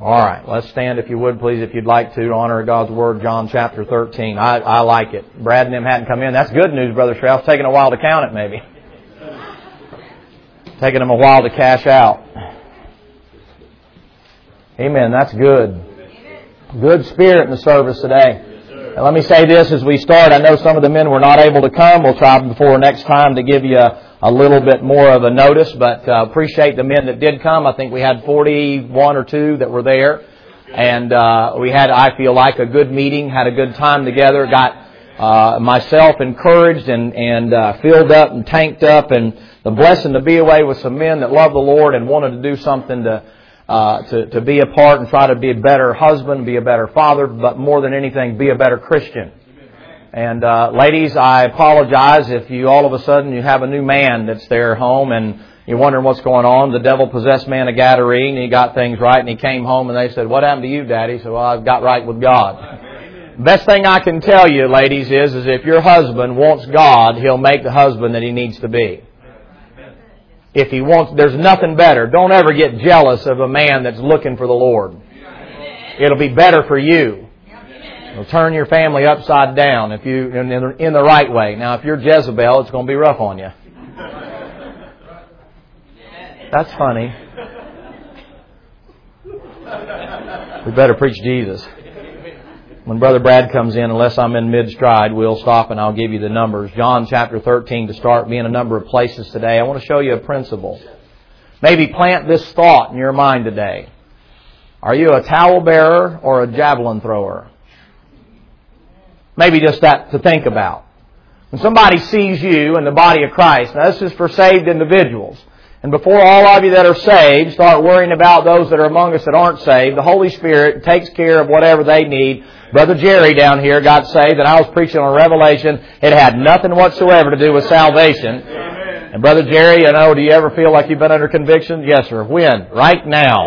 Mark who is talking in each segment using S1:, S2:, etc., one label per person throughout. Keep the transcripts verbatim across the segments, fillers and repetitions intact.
S1: All right, let's stand if you would, please, if you'd like to, to honor God's Word, John chapter thirteen. I, I like it. Brad and them hadn't come in. That's good news, Brother Strauss. It's taking a while to count it, maybe. Taking them a while to cash out. Amen. That's good. Good spirit in the service today. And let me say this as we start. I know some of the men were not able to come. We'll try before next time to give you a, a little bit more of a notice, but uh, appreciate the men that did come. I think we had forty-one or two that were there. And uh, we had, I feel like, a good meeting, had a good time together, got uh, myself encouraged and, and uh, filled up and tanked up, and the blessing to be away with some men that love the Lord and wanted to do something to Uh, to, to be a part and try to be a better husband, be a better father, but more than anything, be a better Christian. And uh, ladies, I apologize if you all of a sudden you have a new man that's there home and you're wondering what's going on. The devil-possessed man of Gadarene, he got things right and he came home and they said, "What happened to you, Daddy?" So, "Well, I've got right with God." Best thing I can tell you, ladies, is, is if your husband wants God, he'll make the husband that he needs to be. If he wants, there's nothing better. Don't ever get jealous of a man that's looking for the Lord. It'll be better for you. It'll turn your family upside down if you in, in the right way. Now, if you're Jezebel, it's going to be rough on you. That's funny. We better preach Jesus. When Brother Brad comes in, unless I'm in mid-stride, we'll stop and I'll give you the numbers. John chapter thirteen to start, be in a number of places today. I want to show you a principle. Maybe plant this thought in your mind today. Are you a towel bearer or a javelin thrower? Maybe just that to think about. When somebody sees you in the body of Christ, now this is for saved individuals. And before all of you that are saved start worrying about those that are among us that aren't saved, the Holy Spirit takes care of whatever they need. Brother Jerry down here got saved, and I was preaching on Revelation. It had nothing whatsoever to do with salvation. Amen. And Brother Jerry, I know, do you ever feel like you've been under conviction? Yes, sir. When? Right now.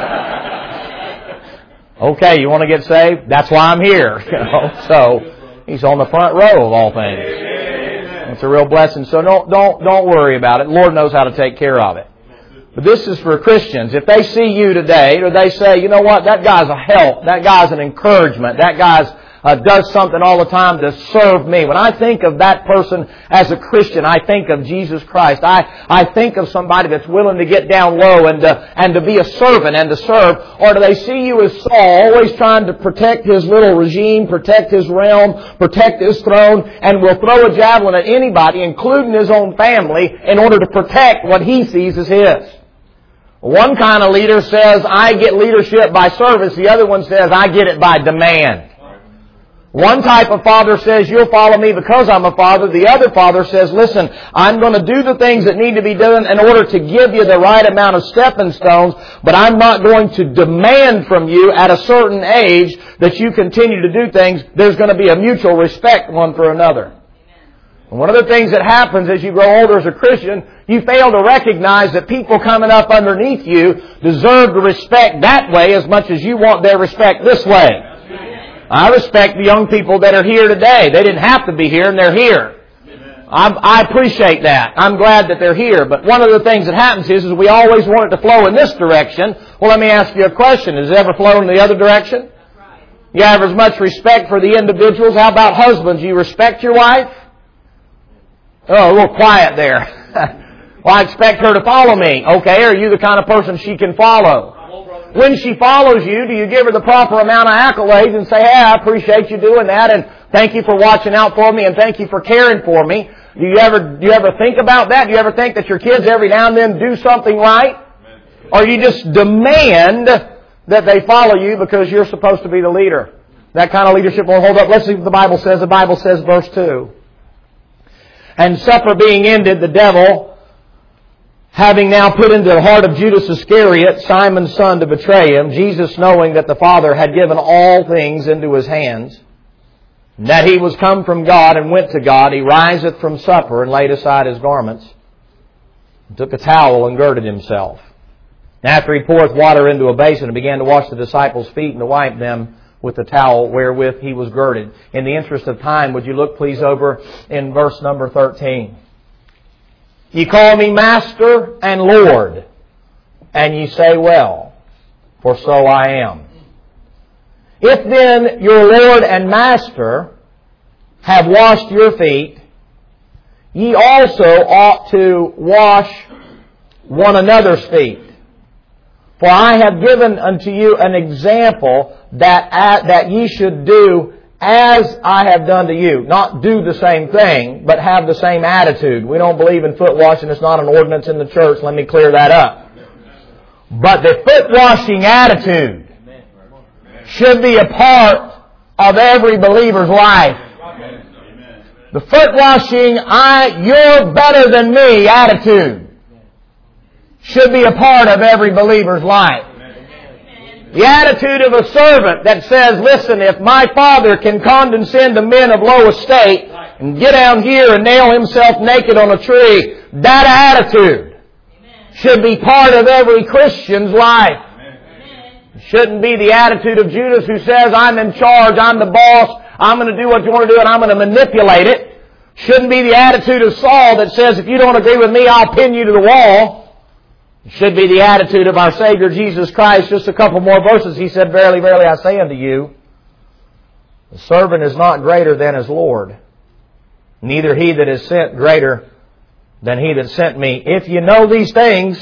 S1: Okay, you want to get saved? That's why I'm here. You know, so he's on the front row of all things. It's a real blessing. So don't don't don't worry about it. The Lord knows how to take care of it. But this is for Christians. If they see you today, or they say, "You know what, that guy's a help, that guy's an encouragement, that guy's uh, does something all the time to serve me." When I think of that person as a Christian, I think of Jesus Christ. I, I think of somebody that's willing to get down low and to, and to be a servant and to serve. Or do they see you as Saul, always trying to protect his little regime, protect his realm, protect his throne, and will throw a javelin at anybody, including his own family, in order to protect what he sees as his? One kind of leader says, "I get leadership by service." The other one says, "I get it by demand." One type of father says, "You'll follow me because I'm a father." The other father says, "Listen, I'm going to do the things that need to be done in order to give you the right amount of stepping stones, but I'm not going to demand from you at a certain age that you continue to do things. There's going to be a mutual respect one for another." And one of the things that happens as you grow older as a Christian, you fail to recognize that people coming up underneath you deserve the respect that way as much as you want their respect this way. I respect the young people that are here today. They didn't have to be here, and they're here. I'm, I appreciate that. I'm glad that they're here. But one of the things that happens is, is we always want it to flow in this direction. Well, let me ask you a question. Has it ever flown in the other direction? You have as much respect for the individuals. How about husbands? You respect your wife? Oh, a little quiet there. Well, I expect her to follow me. Okay, are you the kind of person she can follow? When she follows you, do you give her the proper amount of accolades and say, "Hey, I appreciate you doing that, and thank you for watching out for me, and thank you for caring for me"? Do you ever do you ever think about that? Do you ever think that your kids every now and then do something right? Or you just demand that they follow you because you're supposed to be the leader? That kind of leadership won't hold up. Let's see what the Bible says. The Bible says, verse two. "And supper being ended, the devil, having now put into the heart of Judas Iscariot, Simon's son, to betray him, Jesus, knowing that the Father had given all things into his hands, and that he was come from God and went to God, he riseth from supper and laid aside his garments, and took a towel and girded himself. And after he poureth water into a basin and began to wash the disciples' feet and to wipe them with the towel wherewith he was girded." In the interest of time, would you look please over in verse number thirteen. "Ye call me Master and Lord, and ye say well. for so I am. If then your Lord and Master have washed your feet, ye also ought to wash one another's feet. For I have given unto you an example that that ye should do as I have done to you. Not do the same thing, but have the same attitude. We don't believe in foot washing. It's not an ordinance in the church. Let me clear that up. But the foot washing attitude should be a part of every believer's life. The foot washing, I, you're better than me attitude should be a part of every believer's life. The attitude of a servant that says, listen, if my Father can condescend to men of low estate and get down here and nail Himself naked on a tree, that attitude should be part of every Christian's life. It shouldn't be the attitude of Judas who says, I'm in charge, I'm the boss, I'm going to do what you want to do and I'm going to manipulate it. Shouldn't be the attitude of Saul that says, if you don't agree with me, I'll pin you to the wall. It should be the attitude of our Savior Jesus Christ. Just a couple more verses. He said, verily, verily, I say unto you, the servant is not greater than his Lord, neither he that is sent greater than he that sent me. If you know these things,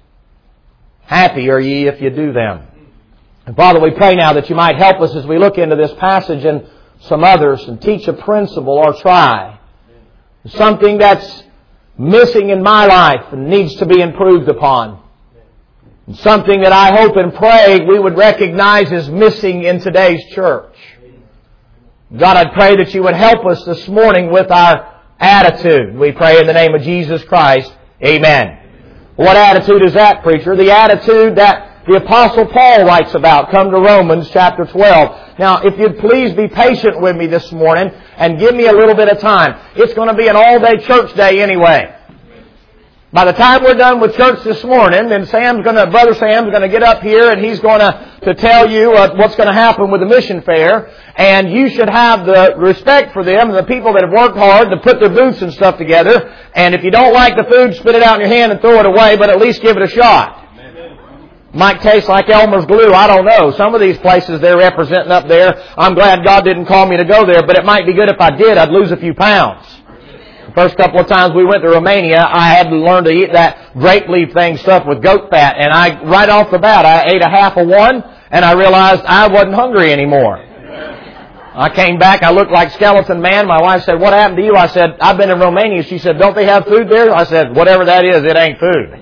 S1: happy are ye if you do them. And Father, we pray now that you might help us as we look into this passage and some others and teach a principle or try. Something that's missing in my life and needs to be improved upon. And something that I hope and pray we would recognize is missing in today's church. God, I pray that you would help us this morning with our attitude. We pray in the name of Jesus Christ. Amen. What attitude is that, preacher? The attitude that the Apostle Paul writes about. Come to Romans chapter twelve. Now, if you'd please be patient with me this morning and give me a little bit of time. It's going to be an all-day church day anyway. By the time we're done with church this morning, then Sam's going to, Brother Sam's going to get up here and he's going to, to tell you uh, what's going to happen with the mission fair. And you should have the respect for them and the people that have worked hard to put their booths and stuff together. And if you don't like the food, spit it out in your hand and throw it away, but at least give it a shot. Might taste like Elmer's glue. I don't know. Some of these places they're representing up there, I'm glad God didn't call me to go there, but it might be good if I did. I'd lose a few pounds. The first couple of times we went to Romania, I had to learn to eat that grape leaf thing stuffed with goat fat. And I, right off the bat, I ate a half of one, and I realized I wasn't hungry anymore. I came back, I looked like Skeleton Man. My wife said, what happened to you? I said, I've been in Romania. She said, don't they have food there? I said, whatever that is, it ain't food.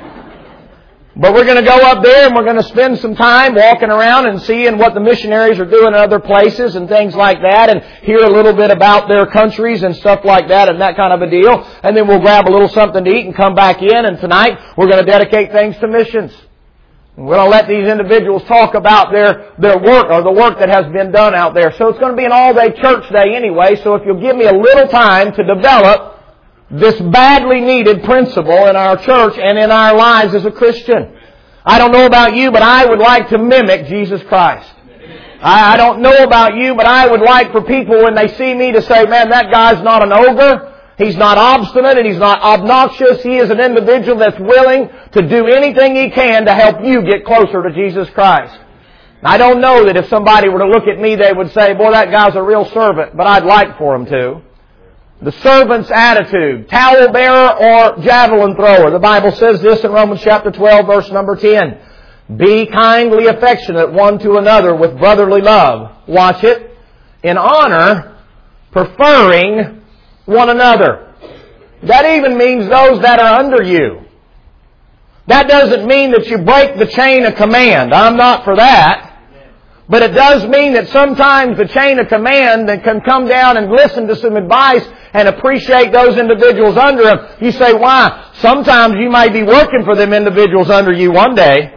S1: But we're going to go up there and we're going to spend some time walking around and seeing what the missionaries are doing in other places and things like that, and hear a little bit about their countries and stuff like that and that kind of a deal. And then we'll grab a little something to eat and come back in, and tonight we're going to dedicate things to missions. And we're going to let these individuals talk about their, their work or the work that has been done out there. So it's going to be an all-day church day anyway, so if you'll give me a little time to develop this badly needed principle in our church and in our lives as a Christian. I don't know about you, but I would like to mimic Jesus Christ. I, I don't know about you, but I would like for people when they see me to say, man, that guy's not an ogre. He's not obstinate and he's not obnoxious. He is an individual that's willing to do anything he can to help you get closer to Jesus Christ. I don't know that if somebody were to look at me, they would say, boy, that guy's a real servant, but I'd like for him to. The servant's attitude, towel bearer or javelin thrower. The Bible says this in Romans chapter twelve, verse number ten. Be kindly affectionate one to another with brotherly love. Watch it. In honor, preferring one another. That even means those that are under you. That doesn't mean that you break the chain of command. I'm not for that. But it does mean that sometimes the chain of command that can come down and listen to some advice and appreciate those individuals under him. You say, why? Sometimes you might be working for them individuals under you one day.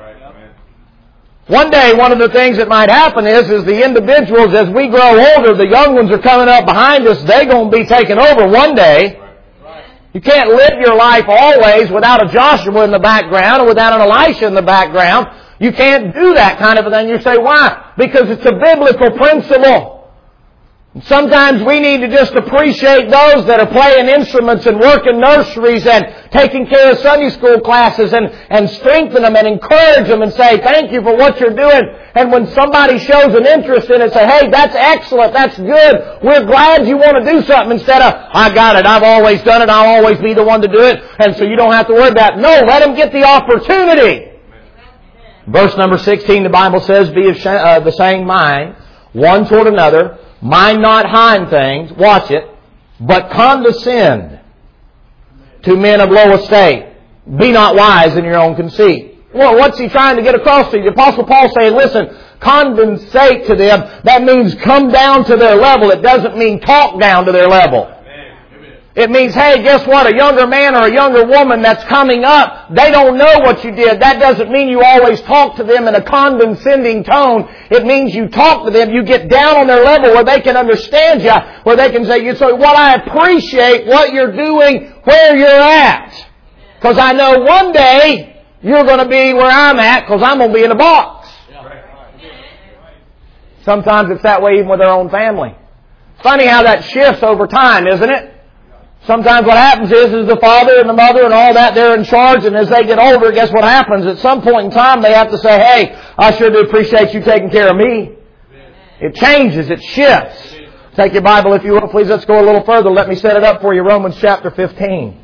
S1: One day, one of the things that might happen is, is the individuals, as we grow older, the young ones are coming up behind us, they're going to be taken over one day. You can't live your life always without a Joshua in the background or without an Elisha in the background. You can't do that kind of a thing. You say, why? Because it's a biblical principle. Sometimes we need to just appreciate those that are playing instruments and working nurseries and taking care of Sunday school classes and, and strengthen them and encourage them and say, thank you for what you're doing. And when somebody shows an interest in it, say, hey, that's excellent, that's good. We're glad you want to do something, instead of, I got it, I've always done it, I'll always be the one to do it, and so you don't have to worry about it. No, let them get the opportunity. Verse number sixteen, the Bible says, be of uh, the same mind, one toward another. Mind not high things, watch it, but condescend to men of low estate. Be not wise in your own conceit. Well, what's he trying to get across to you? The Apostle Paul saying, listen, condensate to them. That means come down to their level. It doesn't mean talk down to their level. It means, hey, guess what? A younger man or a younger woman that's coming up, they don't know what you did. That doesn't mean you always talk to them in a condescending tone. It means you talk to them, you get down on their level where they can understand you, where they can say, you say, well, I appreciate what you're doing where you're at. Because I know one day you're going to be where I'm at, because I'm going to be in a box. Sometimes it's that way even with their own family. Funny how that shifts over time, isn't it? Sometimes what happens is, is the father and the mother and all that, they're in charge, and as they get older, guess what happens? At some point in time, they have to say, hey, I sure do appreciate you taking care of me. It changes, it shifts. Take your Bible, if you will, please. Let's go a little further. Let me set it up for you. Romans chapter fifteen.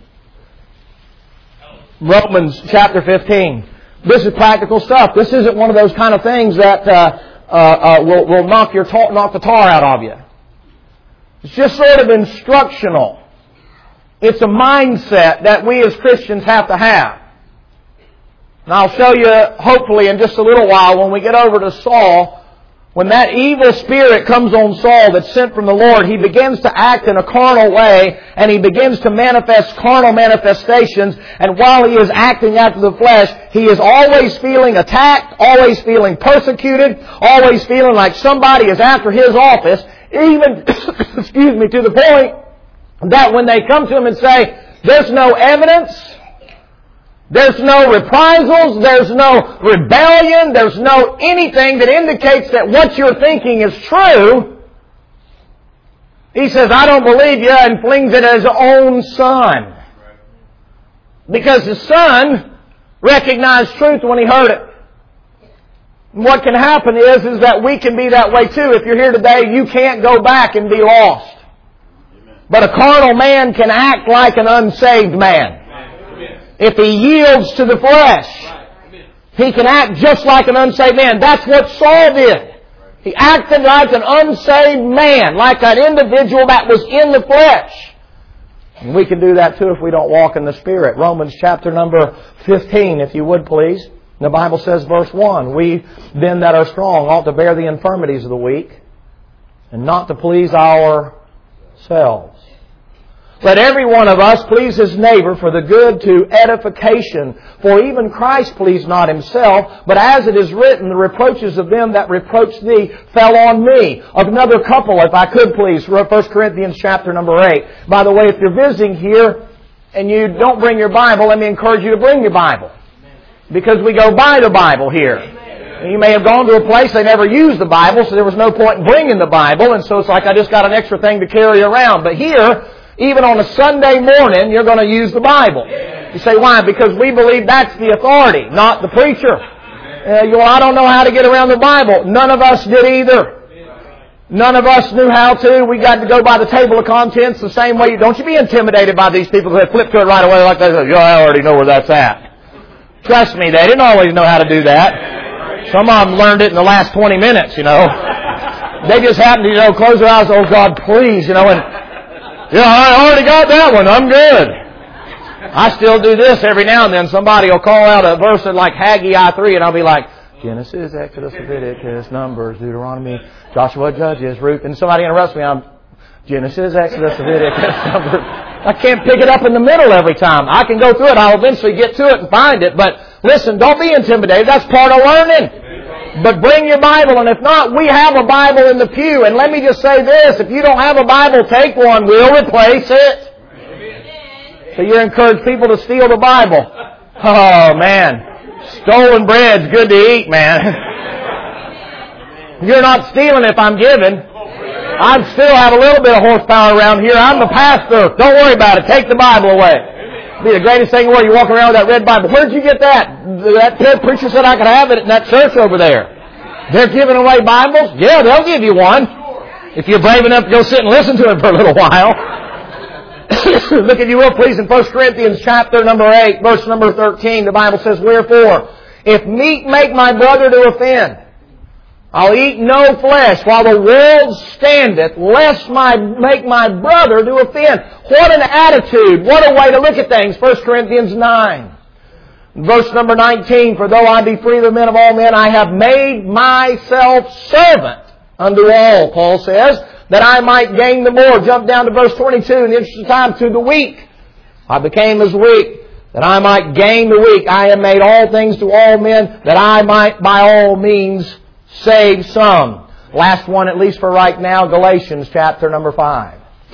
S1: Romans chapter fifteen. This is practical stuff. This isn't one of those kind of things that uh, uh, uh, will, will knock, your ta- knock the tar out of you. It's just sort of instructional. It's a mindset that we as Christians have to have. And I'll show you, hopefully, in just a little while, when we get over to Saul, when that evil spirit comes on Saul that's sent from the Lord, he begins to act in a carnal way, and he begins to manifest carnal manifestations, and while he is acting after the flesh, he is always feeling attacked, always feeling persecuted, always feeling like somebody is after his office, even, excuse me, to the point that when they come to him and say, there's no evidence, there's no reprisals, there's no rebellion, there's no anything that indicates that what you're thinking is true, he says, I don't believe you, and flings it at his own son. Because the son recognized truth when he heard it. And what can happen is, is that we can be that way too. If you're here today, you can't go back and be lost. But a carnal man can act like an unsaved man. If he yields to the flesh, he can act just like an unsaved man. That's what Saul did. He acted like an unsaved man, like an individual that was in the flesh. And we can do that too if we don't walk in the Spirit. Romans chapter number fifteen, if you would please. The Bible says, verse one, we then that are strong ought to bear the infirmities of the weak, and not to please ourselves. Let every one of us please his neighbor for the good to edification. For even Christ pleased not himself, but as it is written, the reproaches of them that reproached thee fell on me. Another couple, if I could please, First Corinthians chapter number eight. By the way, if you're visiting here and you don't bring your Bible, let me encourage you to bring your Bible. Because we go by the Bible here. You may have gone to a place they never used the Bible, so there was no point in bringing the Bible, and so it's like I just got an extra thing to carry around. But here, even on a Sunday morning, you're going to use the Bible. You say, why? Because we believe that's the authority, not the preacher. Uh, you, well, I don't know how to get around the Bible. None of us did either. None of us knew how to. We got to go by the table of contents the same way. Don't you be intimidated by these people who flip to it right away like they say, yeah, I already know where that's at. Trust me, they didn't always know how to do that. Some of them learned it in the last twenty minutes, you know. They just happened to, you know, close their eyes, oh God, please, you know, and yeah, I already got that one. I'm good. I still do this every now and then. Somebody will call out a verse like Haggai three, and I'll be like, Genesis, Exodus, Leviticus, Numbers, Deuteronomy, Joshua, Judges, Ruth. And somebody interrupts me. I'm Genesis, Exodus, Leviticus, Numbers. I can't pick it up in the middle every time. I can go through it. I'll eventually get to it and find it. But listen, don't be intimidated. That's part of learning. But bring your Bible, and if not, we have a Bible in the pew. And let me just say this, if you don't have a Bible, take one. We'll replace it. Amen. So you encourage people to steal the Bible. Oh, man. Stolen bread's good to eat, man. You're not stealing if I'm giving. I still have a little bit of horsepower around here. I'm the pastor. Don't worry about it. Take the Bible away. It'll be the greatest thing in the world. You're walking around with that red Bible. Where did you get that? That preacher said I could have it in that church over there. They're giving away Bibles? Yeah, they'll give you one. If you're brave enough to go sit and listen to it for a little while. Look, if you will, please, in First Corinthians chapter number eight, verse number thirteen, the Bible says, "Wherefore, if meat make my brother to offend, I'll eat no flesh while the world standeth, lest my make my brother to offend." What an attitude. What a way to look at things. First Corinthians nine. Verse number nineteen, "For though I be free of the men of all men, I have made myself servant unto all," Paul says, "that I might gain the more." Jump down to verse twenty-two, in the interest of time, "to the weak. I became as weak, that I might gain the weak. I have made all things to all men, that I might by all means save some." Last one, at least for right now, Galatians chapter number five.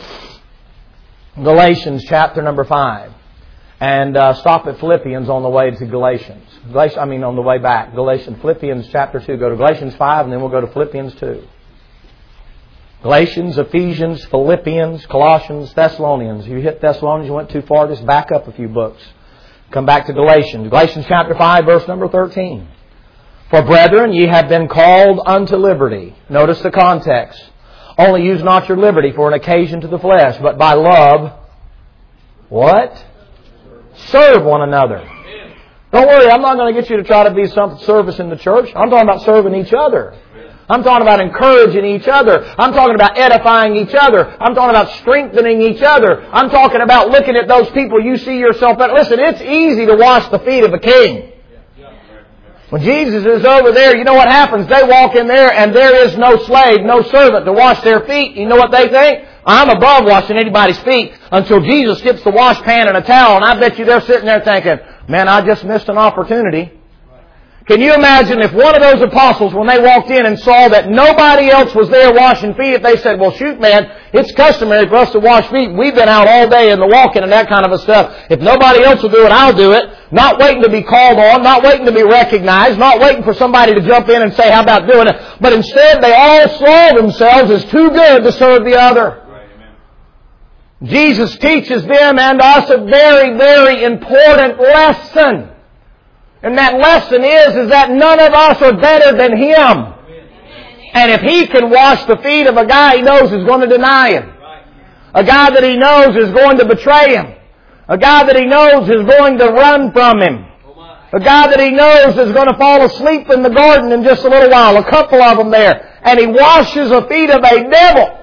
S1: Galatians chapter number five. And uh, stop at Philippians on the way to Galatians. Galatians. I mean on the way back. Galatians, Philippians chapter two. Go to Galatians five and then we'll go to Philippians two. Galatians, Ephesians, Philippians, Colossians, Thessalonians. If you hit Thessalonians, you went too far, just back up a few books. Come back to Galatians. Galatians chapter five, verse number thirteen. "For brethren, ye have been called unto liberty." Notice the context. "Only use not your liberty for an occasion to the flesh, but by love," what? "serve one another." Don't worry, I'm not going to get you to try to be some service in the church. I'm talking about serving each other. I'm talking about encouraging each other. I'm talking about edifying each other. I'm talking about strengthening each other. I'm talking about looking at those people you see yourself at. Listen, it's easy to wash the feet of a king. When Jesus is over there, you know what happens? They walk in there and there is no slave, no servant to wash their feet. You know what they think? I'm above washing anybody's feet until Jesus gets the wash pan and a towel. And I bet you they're sitting there thinking, man, I just missed an opportunity. Can you imagine if one of those apostles, when they walked in and saw that nobody else was there washing feet, if they said, well, shoot, man, it's customary for us to wash feet. We've been out all day in the walking and that kind of a stuff. If nobody else will do it, I'll do it. Not waiting to be called on, not waiting to be recognized, not waiting for somebody to jump in and say, how about doing it? But instead, they all saw themselves as too good to serve the other. Jesus teaches them and us a very, very important lesson. And that lesson is, is that none of us are better than Him. And if He can wash the feet of a guy He knows is going to deny Him, a guy that He knows is going to betray Him, a guy that He knows is going to run from Him, a guy that He knows is going to fall asleep in the garden in just a little while, a couple of them there, and He washes the feet of a devil.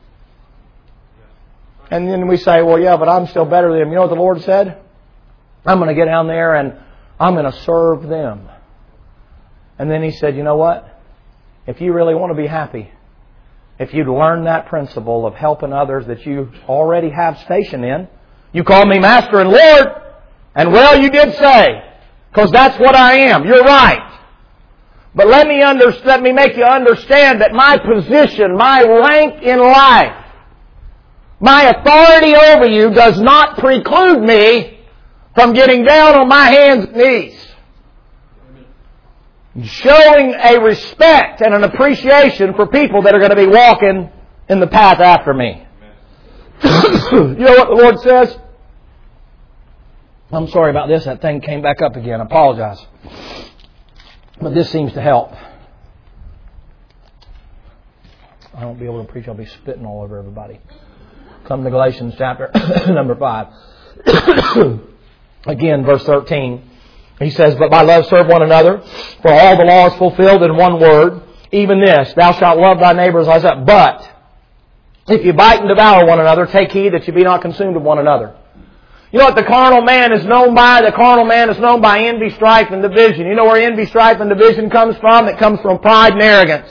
S1: And then we say, well, yeah, but I'm still better than Him. You know what the Lord said? I'm going to get down there and I'm going to serve them. And then He said, you know what? If you really want to be happy, if you'd learn that principle of helping others that you already have station in, you call me Master and Lord, and well, you did say, because that's what I am. You're right. But let me under, let me make you understand that my position, my rank in life, my authority over you does not preclude me from getting down on my hands and knees, showing a respect and an appreciation for people that are going to be walking in the path after me. You know what the Lord says? I'm sorry about this. That thing came back up again. I apologize. But this seems to help. I won't be able to preach. I'll be spitting all over everybody. Come to Galatians chapter number five. Again, verse thirteen. He says, but by love serve one another, for all the law is fulfilled in one word, even this, thou shalt love thy neighbor as thyself. But if you bite and devour one another, take heed that you be not consumed of one another. You know what the carnal man is known by? The carnal man is known by envy, strife, and division. You know where envy, strife, and division comes from? It comes from pride and arrogance.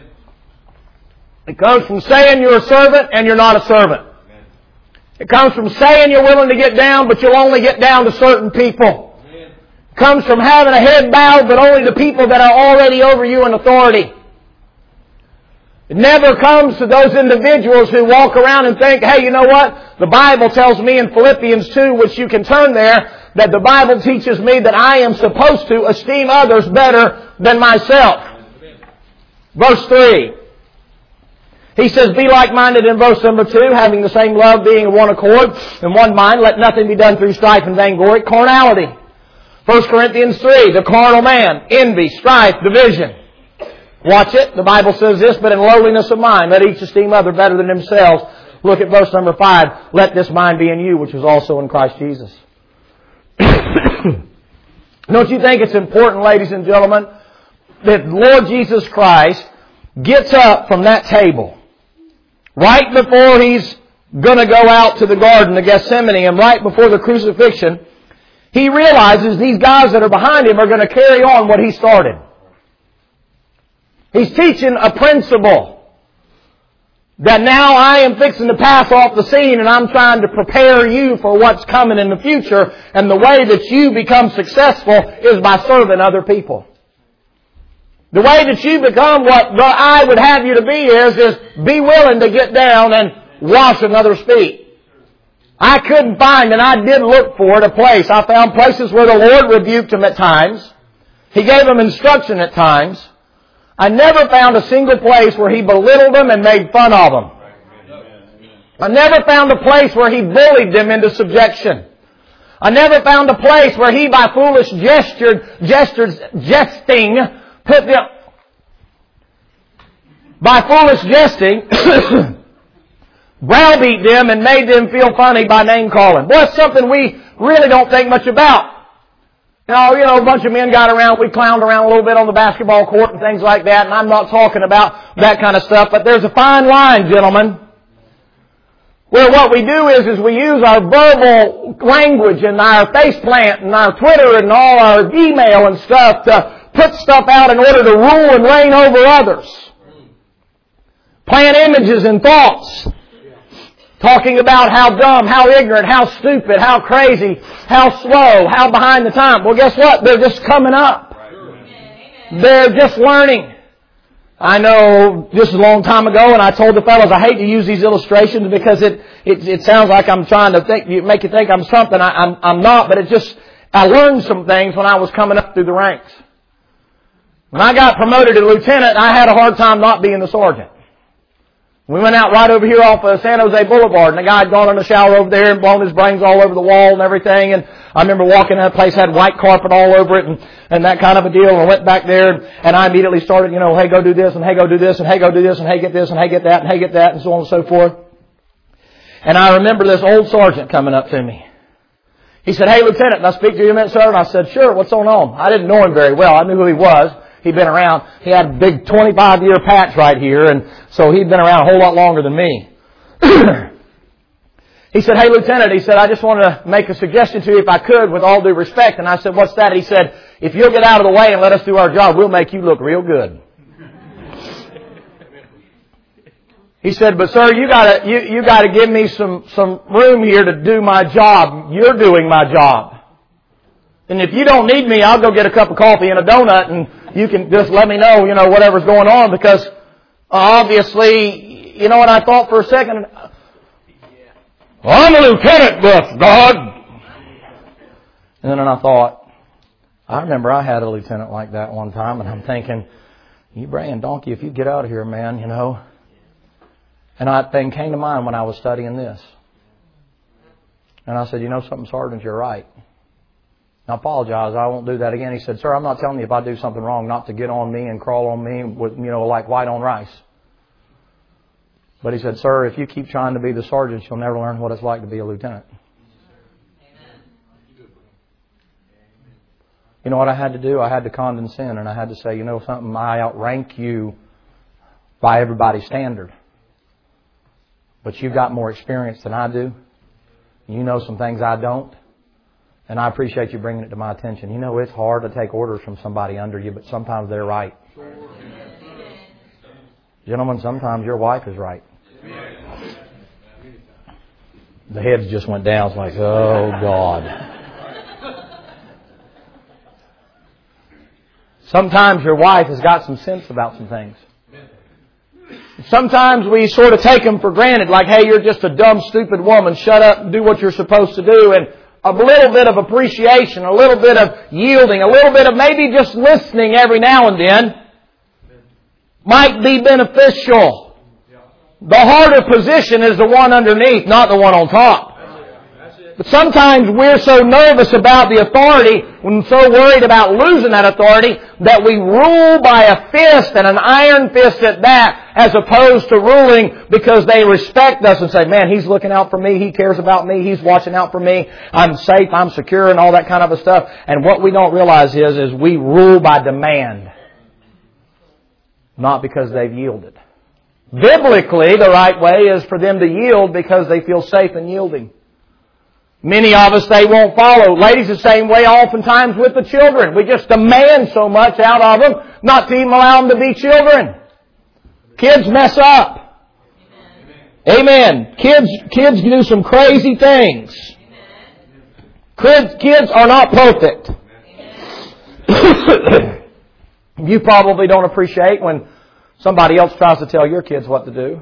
S1: It comes from saying you're a servant and you're not a servant. It comes from saying you're willing to get down, but you'll only get down to certain people. It comes from having a head bowed, but only to people that are already over you in authority. It never comes to those individuals who walk around and think, hey, you know what? The Bible tells me in Philippians two, which you can turn there, that the Bible teaches me that I am supposed to esteem others better than myself. Verse three. He says, be like-minded in verse number two, having the same love, being of one accord, and one mind. Let nothing be done through strife and vainglory. Carnality. First Corinthians three, the carnal man, envy, strife, division. Watch it. The Bible says this, but in lowliness of mind, let each esteem other better than themselves. Look at verse number five. Let this mind be in you, which was also in Christ Jesus. Don't you think it's important, ladies and gentlemen, that Lord Jesus Christ gets up from that table right before He's going to go out to the Garden of Gethsemane, and right before the crucifixion, He realizes these guys that are behind Him are going to carry on what He started. He's teaching a principle that now I am fixing to pass off the scene, and I'm trying to prepare you for what's coming in the future. And the way that you become successful is by serving other people. The way that you become what I would have you to be is, is be willing to get down and wash another's feet. I couldn't find, and I did look for it, a place. I found places where the Lord rebuked them at times. He gave them instruction at times. I never found a single place where He belittled them and made fun of them. I never found a place where He bullied them into subjection. I never found a place where He, by foolish gestured, gestures, jesting, put them, by foolish jesting, browbeat them and made them feel funny by name calling. Boy, it's something we really don't think much about. Now, you know, a bunch of men got around, we clowned around a little bit on the basketball court and things like that, and I'm not talking about that kind of stuff, but there's a fine line, gentlemen, where what we do is, is we use our verbal language and our face plant and our Twitter and all our email and stuff to put stuff out in order to rule and reign over others. Plant images and thoughts. Talking about how dumb, how ignorant, how stupid, how crazy, how slow, how behind the time. Well, guess what? They're just coming up. They're just learning. I know this is a long time ago, and I told the fellows I hate to use these illustrations because it it, it sounds like I'm trying to think, make you think I'm something. I, I'm I'm not, but it just I learned some things when I was coming up through the ranks. When I got promoted to lieutenant, I had a hard time not being the sergeant. We went out right over here off of San Jose Boulevard, and a guy had gone in the shower over there and blown his brains all over the wall and everything. And I remember walking in that place, had white carpet all over it and, and that kind of a deal. And I went back there, and, and I immediately started, you know, hey, go do this, and hey, go do this, and hey, go do this, and hey, get this, and hey, get that, and hey, get that, and so on and so forth. And I remember this old sergeant coming up to me. He said, hey, Lieutenant, can I speak to you a minute, sir? And I said, sure, what's going on? I didn't know him very well. I knew who he was. He'd been around. He had a big twenty-five year patch right here, and so he'd been around a whole lot longer than me. He said, hey, Lieutenant, he said, I just wanted to make a suggestion to you if I could, with all due respect. And I said, what's that? He said, if you'll get out of the way and let us do our job, we'll make you look real good. He said, but sir, you gotta, you, you gotta give me some, some room here to do my job. You're doing my job. And if you don't need me, I'll go get a cup of coffee and a donut, and you can just let me know, you know, whatever's going on, because obviously, you know what I thought for a second? Well, I'm a lieutenant, but God. And then I thought, I remember I had a lieutenant like that one time, and I'm thinking, you braying donkey, if you get out of here, man, you know. And that thing came to mind when I was studying this. And I said, you know something, Sergeant, you're right. I apologize. I won't do that again. He said, sir, I'm not telling you if I do something wrong not to get on me and crawl on me with, you know, like white on rice. But he said, sir, if you keep trying to be the sergeant, you'll never learn what it's like to be a lieutenant. You know what I had to do? I had to condescend, and I had to say, you know something, I outrank you by everybody's standard. But you've got more experience than I do. You know some things I don't. And I appreciate you bringing it to my attention. You know, it's hard to take orders from somebody under you, but sometimes they're right. Gentlemen, sometimes your wife is right. The heads just went down. It's like, oh, God. Sometimes your wife has got some sense about some things. Sometimes we sort of take them for granted, like, hey, you're just a dumb, stupid woman. Shut up and do what you're supposed to do. And a little bit of appreciation, a little bit of yielding, a little bit of maybe just listening every now and then might be beneficial. The harder position is the one underneath, not the one on top. But sometimes we're so nervous about the authority, and so worried about losing that authority, that we rule by a fist, and an iron fist at that, as opposed to ruling because they respect us and say, man, he's looking out for me, he cares about me, he's watching out for me, I'm safe, I'm secure, and all that kind of a stuff. And what we don't realize is, is we rule by demand, not because they've yielded. Biblically, the right way is for them to yield because they feel safe in yielding. Many of us, they won't follow. Ladies, the same way oftentimes with the children. We just demand so much out of them, not to even allow them to be children. Kids mess up. Amen. Kids, kids do some crazy things. Kids, kids are not perfect. You probably don't appreciate when somebody else tries to tell your kids what to do.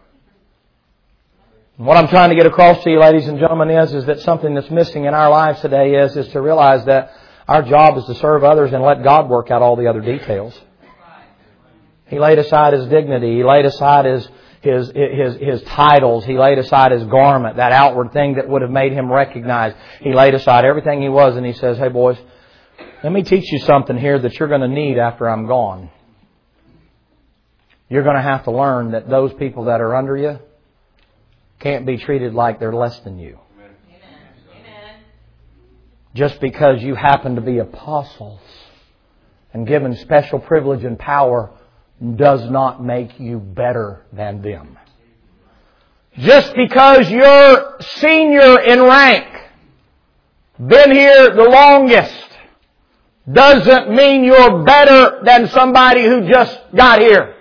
S1: What I'm trying to get across to you, ladies and gentlemen, is, is that something that's missing in our lives today is, is to realize that our job is to serve others and let God work out all the other details. He laid aside His dignity. He laid aside His, His, His, His titles. He laid aside His garment, that outward thing that would have made Him recognized. He laid aside everything He was, and He says, hey boys, let me teach you something here that you're going to need after I'm gone. You're going to have to learn that those people that are under you can't be treated like they're less than you. Amen. Just because you happen to be apostles and given special privilege and power does not make you better than them. Just because you're senior in rank, been here the longest, doesn't mean you're better than somebody who just got here.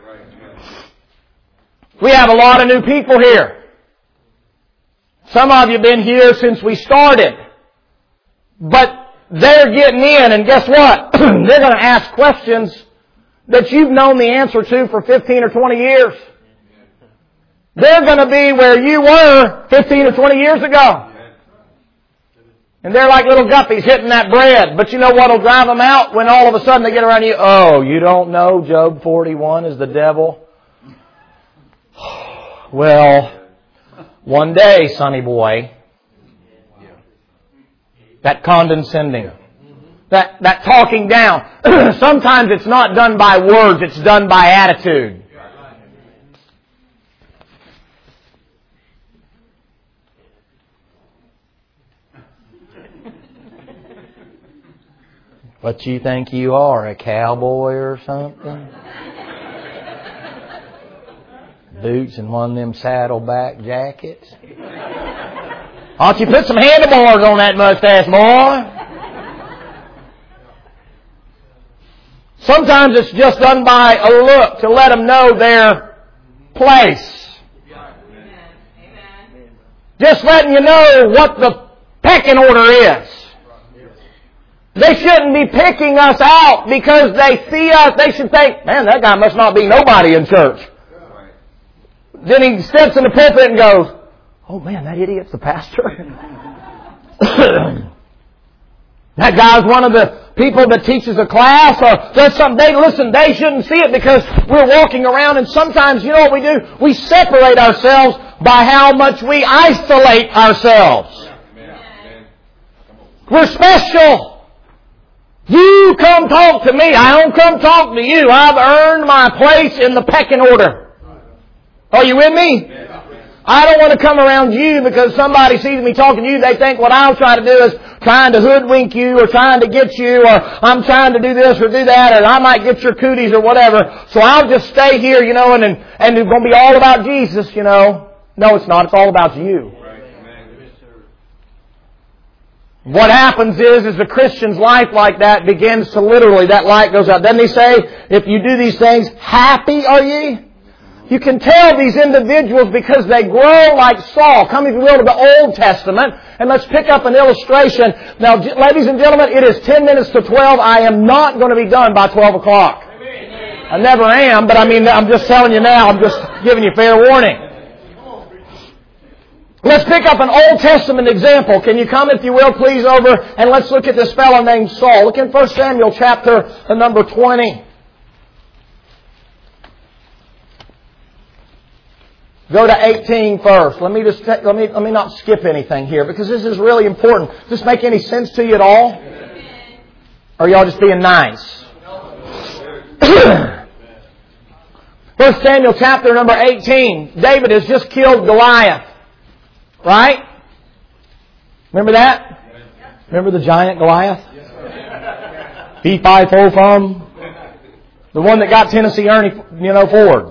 S1: We have a lot of new people here. Some of you have been here since we started. But they're getting in, and guess what? They're going to ask questions that you've known the answer to for fifteen or twenty years. They're going to be where you were fifteen or twenty years ago. And they're like little guppies hitting that bread. But you know what will drive them out when all of a sudden they get around you? Oh, you don't know Job forty-one is the devil? Well, one day, sonny boy, that condescending, that, that talking down, sometimes it's not done by words, it's done by attitude. What you think you are, a cowboy or something? Boots and one of them saddleback jackets. Why don't you put some handlebars on that mustache, boy? Sometimes it's just done by a look to let them know their place. Just letting you know what the pecking order is. They shouldn't be picking us out because they see us. They should think, man, that guy must not be nobody in church. Then he steps in the pulpit and goes, oh man, that idiot's the pastor. That guy's one of the people that teaches a class or does something. They listen, they shouldn't see it because we're walking around, and sometimes, you know what we do? We separate ourselves by how much we isolate ourselves. We're special. You come talk to me. I don't come talk to you. I've earned my place in the pecking order. Are you with me? I don't want to come around you because somebody sees me talking to you. They think what I'll try to do is trying to hoodwink you or trying to get you, or I'm trying to do this or do that, or I might get your cooties or whatever. So I'll just stay here, you know, and, and, and it's going to be all about Jesus, you know. No, it's not. It's all about you. What happens is, is the Christian's life like that begins to literally, that light goes out. Doesn't he say, if you do these things, happy are ye? You can tell these individuals because they grow like Saul. Come, if you will, to the Old Testament. And let's pick up an illustration. Now, ladies and gentlemen, it is ten minutes to twelve. I am not going to be done by twelve o'clock. I never am, but I mean, I'm just telling you now. I'm just giving you fair warning. Let's pick up an Old Testament example. Can you come, if you will, please, over and let's look at this fellow named Saul. Look in First Samuel chapter number twenty. Go to eighteen first. Let me just let me let me not skip anything here because this is really important. Does this make any sense to you at all? Or are y'all just being nice? First Samuel chapter number eighteen. David has just killed Goliath. Right? Remember that? Remember the giant Goliath? Fee, fi, fo, fum. The one that got Tennessee Ernie, you know, Ford.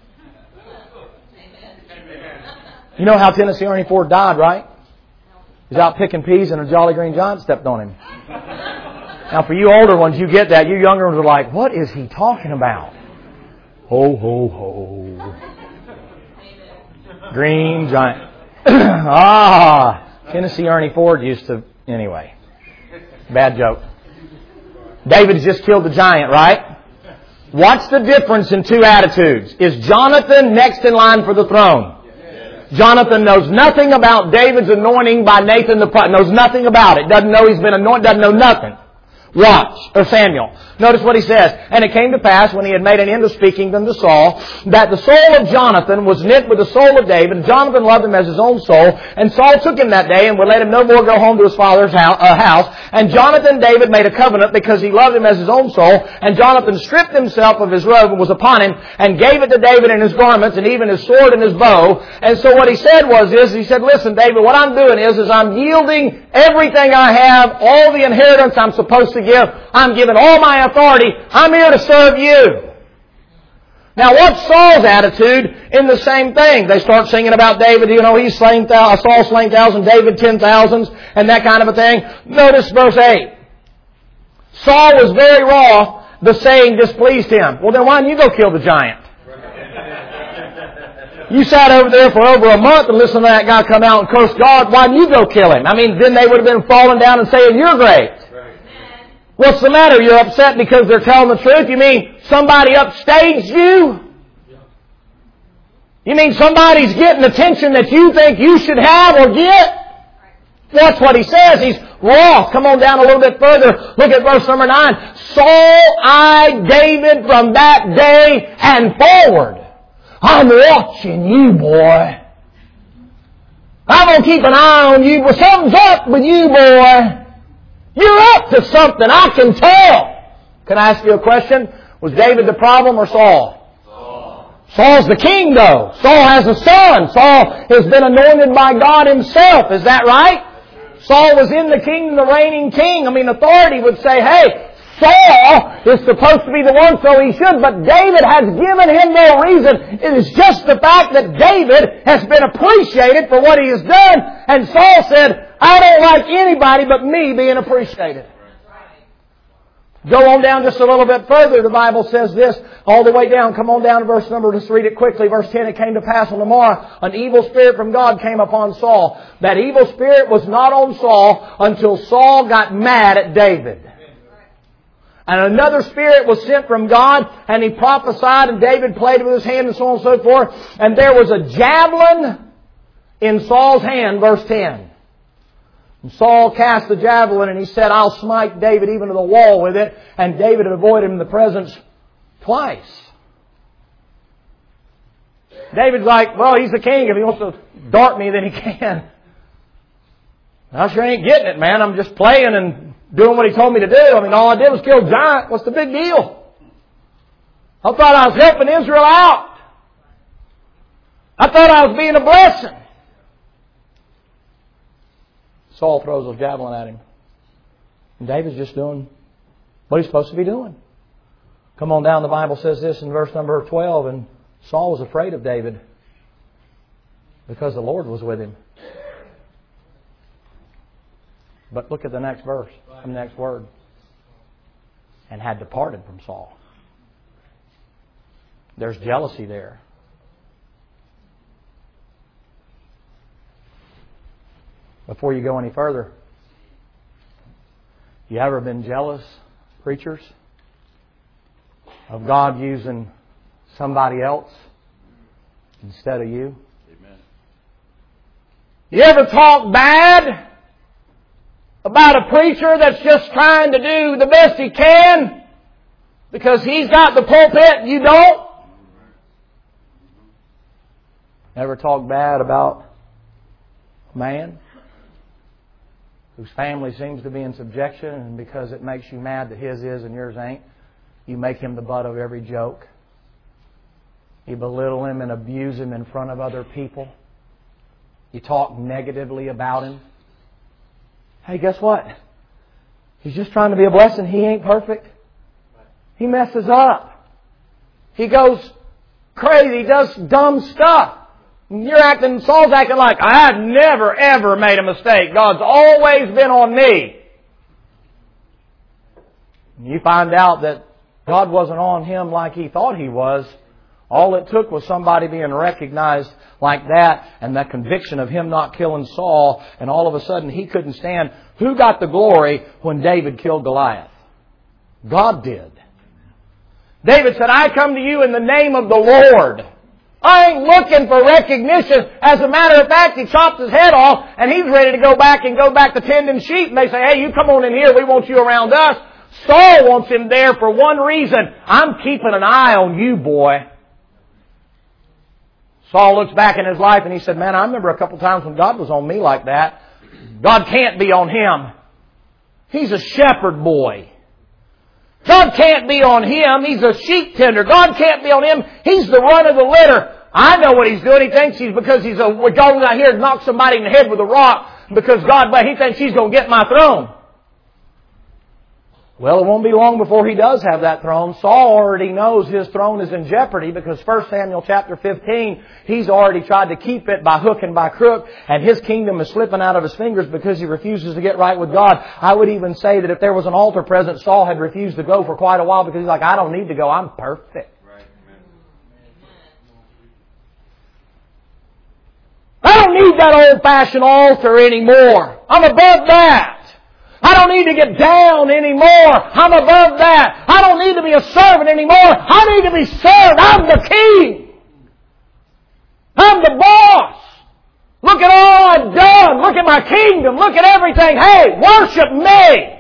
S1: You know how Tennessee Ernie Ford died, right? He was out picking peas and a Jolly Green Giant stepped on him. Now for you older ones, you get that. You younger ones are like, what is he talking about? Ho, ho, ho. Green Giant. ah, Tennessee Ernie Ford used to... Anyway. Bad joke. David has just killed the giant, right? What's the difference in two attitudes? Is Jonathan next in line for the throne? Jonathan knows nothing about David's anointing by Nathan the prophet. Knows nothing about it. Doesn't know he's been anointed. Doesn't know nothing. Watch. Or Samuel. Notice what he says. And it came to pass, when he had made an end of speaking them to Saul, that the soul of Jonathan was knit with the soul of David. And Jonathan loved him as his own soul. And Saul took him that day and would let him no more go home to his father's house. And Jonathan and David made a covenant because he loved him as his own soul. And Jonathan stripped himself of his robe and was upon him and gave it to David and his garments and even his sword and his bow. And so what he said was this. He said, listen, David, what I'm doing is, is I'm yielding everything I have, all the inheritance I'm supposed to give. I'm giving all my authority. I'm here to serve you. Now, what's Saul's attitude in the same thing? They start singing about David. You know, he's slain thou- Saul slain thousand, David ten thousands, and that kind of a thing. Notice verse eight. Saul was very wroth. The saying displeased him. Well, then why didn't you go kill the giant? You sat over there for over a month and listened to that guy come out and curse God. Why didn't you go kill him? I mean, then they would have been falling down and saying, you're great. What's the matter? You're upset because they're telling the truth? You mean somebody upstaged you? You mean somebody's getting attention that you think you should have or get? That's what he says. He's wroth. Come on down a little bit further. Look at verse number nine. Saul eyed David from that day and forward. I'm watching you, boy. I'm going to keep an eye on you. Well, something's up with you, boy. You're up to something, I can tell. Can I ask you a question? Was David the problem or Saul? Saul. Saul's the king, though. Saul has a son. Saul has been anointed by God himself. Is that right? Saul was in the kingdom, the reigning king. I mean, authority would say, hey, Saul is supposed to be the one, so he should. But David has given him no reason. It is just the fact that David has been appreciated for what he has done. And Saul said, I don't like anybody but me being appreciated. Go on down just a little bit further. The Bible says this all the way down. Come on down to verse number. Just read it quickly. Verse ten. It came to pass on the morrow, an evil spirit from God came upon Saul. That evil spirit was not on Saul until Saul got mad at David. And another spirit was sent from God, and he prophesied, and David played with his hand, and so on and so forth. And there was a javelin in Saul's hand, verse ten. And Saul cast the javelin, and he said, I'll smite David even to the wall with it. And David had avoided him in the presence twice. David's like, well, he's the king. If he wants to dart me, then he can. I sure ain't getting it, man. I'm just playing and doing what he told me to do. I mean, all I did was kill a giant. What's the big deal? I thought I was helping Israel out. I thought I was being a blessing. Saul throws a javelin at him. And David's just doing what he's supposed to be doing. Come on down. The Bible says this in verse number twelve. And Saul was afraid of David because the Lord was with him. But look at the next verse, the next word. And had departed from Saul. There's jealousy there. Before you go any further, you ever been jealous, preachers, of God using somebody else instead of you? Amen. You ever talk bad about a preacher that's just trying to do the best he can because he's got the pulpit and you don't? Ever talk bad about a man whose family seems to be in subjection, and because it makes you mad that his is and yours ain't, you make him the butt of every joke? You belittle him and abuse him in front of other people. You talk negatively about him. Hey, guess what? He's just trying to be a blessing. He ain't perfect. He messes up. He goes crazy. He does dumb stuff. You're acting, Saul's acting like, I've never ever made a mistake. God's always been on me. And you find out that God wasn't on him like he thought he was. All it took was somebody being recognized like that, and that conviction of him not killing Saul, and all of a sudden he couldn't stand. Who got the glory when David killed Goliath? God did. David said, I come to you in the name of the Lord. I ain't looking for recognition. As a matter of fact, he chopped his head off, and he's ready to go back and go back to tending sheep. And they say, hey, you come on in here. We want you around us. Saul wants him there for one reason. I'm keeping an eye on you, boy. Saul looks back in his life and he said, man, I remember a couple times when God was on me like that. God can't be on him. He's a shepherd boy. God can't be on him. He's a sheep tender. God can't be on him. He's the run of the litter. I know what he's doing. He thinks he's because he's a goes out here and knocks somebody in the head with a rock because God, but he thinks he's going to get my throne. Well, it won't be long before he does have that throne. Saul already knows his throne is in jeopardy because First Samuel chapter fifteen, he's already tried to keep it by hook and by crook, and his kingdom is slipping out of his fingers because he refuses to get right with God. I would even say that if there was an altar present, Saul had refused to go for quite a while because he's like, I don't need to go. I'm perfect. I don't need that old-fashioned altar anymore. I'm above that. I don't need to get down anymore. I'm above that. I don't need to be a servant anymore. I need to be served. I'm the king. I'm the boss. Look at all I've done. Look at my kingdom. Look at everything. Hey, worship me.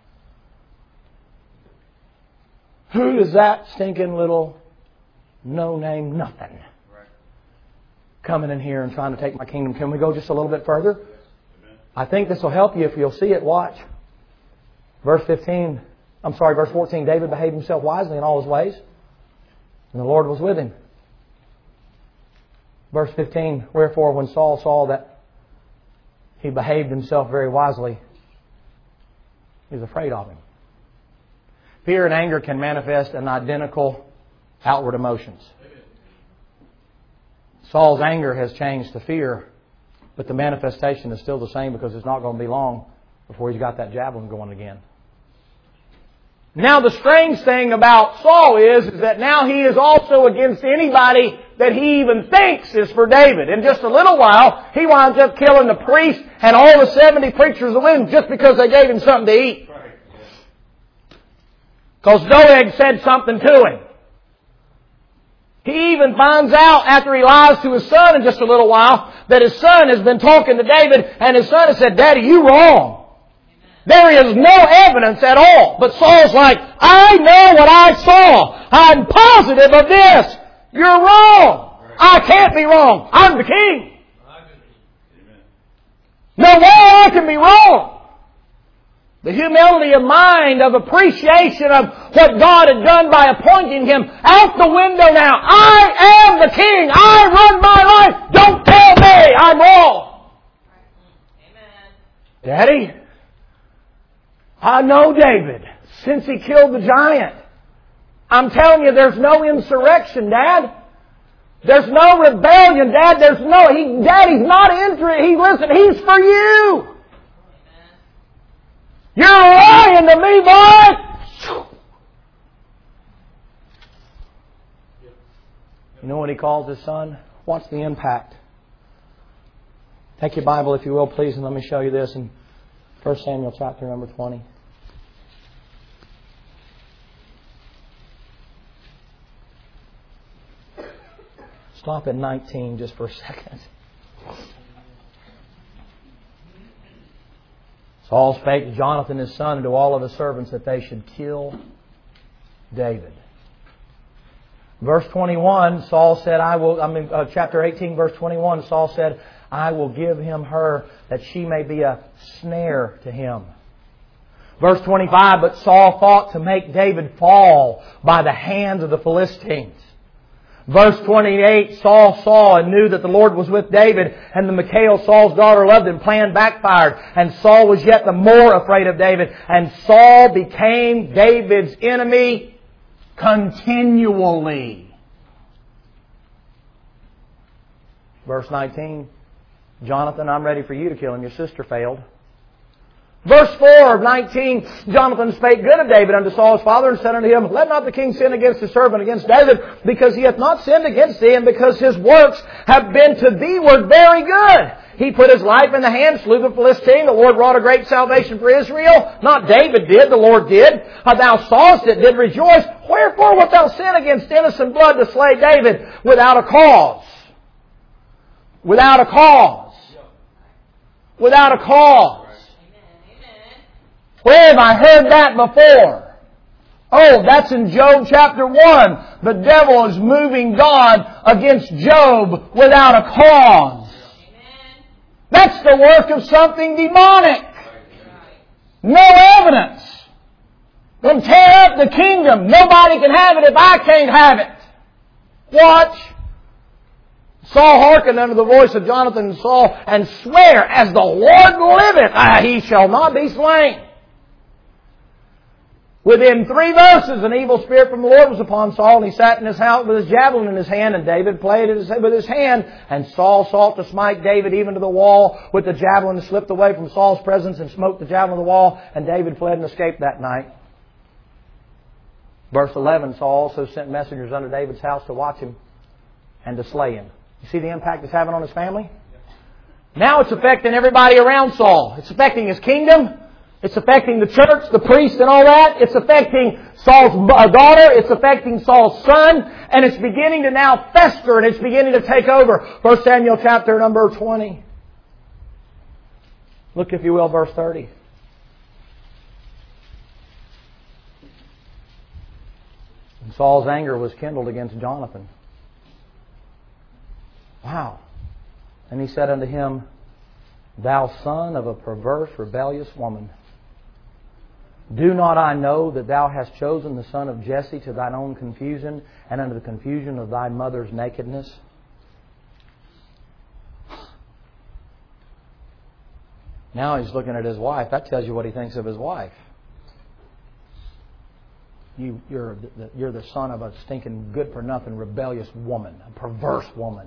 S1: Who is that stinking little no-name nothing coming in here and trying to take my kingdom? Can we go just a little bit further? I think this will help you if you'll see it. Watch. Verse fifteen, I'm sorry, verse fourteen, David behaved himself wisely in all his ways, and the Lord was with him. Verse fifteen, wherefore when Saul saw that he behaved himself very wisely, he was afraid of him. Fear and anger can manifest in identical outward emotions. Saul's anger has changed to fear, but the manifestation is still the same because it's not going to be long before he's got that javelin going again. Now the strange thing about Saul is, is that now he is also against anybody that he even thinks is for David. In just a little while, he winds up killing the priest and all the seventy preachers of him just because they gave him something to eat. Because Doeg said something to him. He even finds out after he lies to his son in just a little while that his son has been talking to David, and his son has said, Daddy, you wrong. There is no evidence at all. But Saul's like, I know what I saw. I'm positive of this. You're wrong. I can't be wrong. I'm the king. No way I can be wrong. The humility of mind, of appreciation of what God had done by appointing him, out the window now. I am the king. I run my life. Don't tell me I'm wrong. Amen. Daddy, I know David since he killed the giant. I'm telling you, there's no insurrection, Dad. There's no rebellion, Dad. There's no, he, Daddy's not interested. He, listen, he's for you. You're lying to me, boy. You know what he calls his son? What's the impact? Take your Bible, if you will, please, and let me show you this in First Samuel chapter number twenty. Stop at nineteen just for a second. Saul spake to Jonathan his son and to all of his servants that they should kill David. Verse twenty-one, Saul said, I will, I mean, uh, chapter eighteen, verse twenty-one, Saul said, I will give him her that she may be a snare to him. Verse twenty-five, but Saul thought to make David fall by the hands of the Philistines. Verse twenty-eight, Saul saw and knew that the Lord was with David, and the Michal, Saul's daughter, loved him. Plan backfired, and Saul was yet the more afraid of David. And Saul became David's enemy continually. Verse nineteen, Jonathan, I'm ready for you to kill him. Your sister failed. Verse four of nineteen, Jonathan spake good of David unto Saul's father, and said unto him, let not the king sin against his servant, against David, because he hath not sinned against thee, and because his works have been to thee-ward very good. He put his life in the hand, slew the Philistine. The Lord wrought a great salvation for Israel. Not David did, the Lord did. Thou sawest it, did rejoice. Wherefore wilt thou sin against innocent blood to slay David without a cause? Without a cause. Without a cause. Where have I heard that before? Oh, that's in Job chapter one. The devil is moving God against Job without a cause. That's the work of something demonic. No evidence. Going to tear up the kingdom. Nobody can have it if I can't have it. Watch. Saul hearkened unto the voice of Jonathan and Saul, and swear, as the Lord liveth, ah, he shall not be slain. Within three verses, an evil spirit from the Lord was upon Saul, and he sat in his house with his javelin in his hand, and David played it with his hand. And Saul sought to smite David even to the wall with the javelin, and slipped away from Saul's presence and smote the javelin of the wall, and David fled and escaped that night. Verse eleven, Saul also sent messengers unto David's house to watch him and to slay him. You see the impact it's having on his family? Now it's affecting everybody around Saul. It's affecting his kingdom. It's affecting the church, the priest and all that. It's affecting Saul's daughter. It's affecting Saul's son. And it's beginning to now fester, and it's beginning to take over. First Samuel chapter number twenty. Look, if you will, verse thirty. And Saul's anger was kindled against Jonathan. Wow. And he said unto him, Thou son of a perverse, rebellious woman, do not I know that thou hast chosen the son of Jesse to thine own confusion, and unto the confusion of thy mother's nakedness? Now he's looking at his wife. That tells you what he thinks of his wife. You, you're, the, you're the son of a stinking, good-for-nothing, rebellious woman, a perverse woman.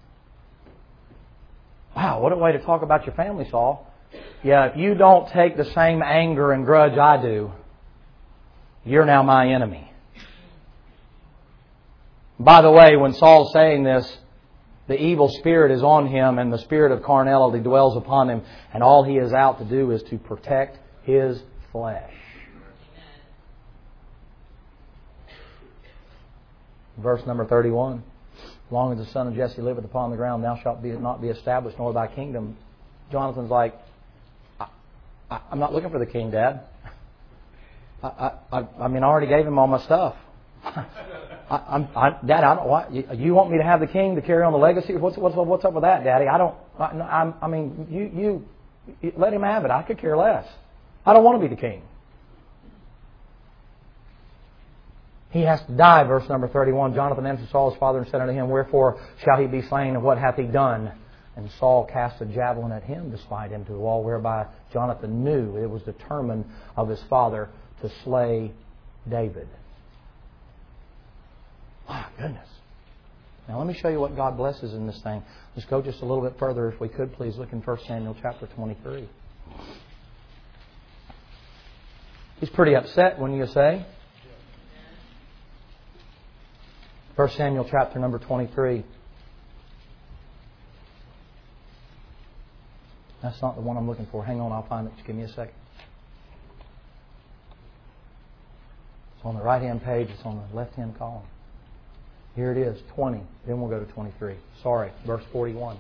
S1: Wow, what a way to talk about your family, Saul. Yeah, if you don't take the same anger and grudge I do, you're now my enemy. By the way, when Saul's saying this, the evil spirit is on him, and the spirit of carnality dwells upon him, and all he is out to do is to protect his flesh. Verse number thirty-one. As long as the son of Jesse liveth upon the ground, thou shalt be, not be established, nor thy kingdom. Jonathan's like, I, I, I'm not looking for the king, Dad. I, I, I mean, I already gave him all my stuff. I, I'm, I, Dad, I don't. Why, you, you want me to have the king to carry on the legacy? What's what's what's up with that, Daddy? I don't. I, I'm, I mean, you, you you let him have it. I could care less. I don't want to be the king. He has to die, verse number thirty-one. Jonathan answered Saul's father and said unto him, Wherefore shall he be slain, and what hath he done? And Saul cast a javelin at him to smite him to the wall, whereby Jonathan knew it was determined of his father to slay David. My goodness. Now let me show you what God blesses in this thing. Let's go just a little bit further, if we could, please. Look in First Samuel chapter twenty-three. He's pretty upset, wouldn't you say? First Samuel chapter number twenty-three. That's not the one I'm looking for. Hang on, I'll find it. Just give me a second. It's on the right-hand page. It's on the left-hand column. Here it is, twenty. Then we'll go to twenty-three. Sorry, verse forty-one.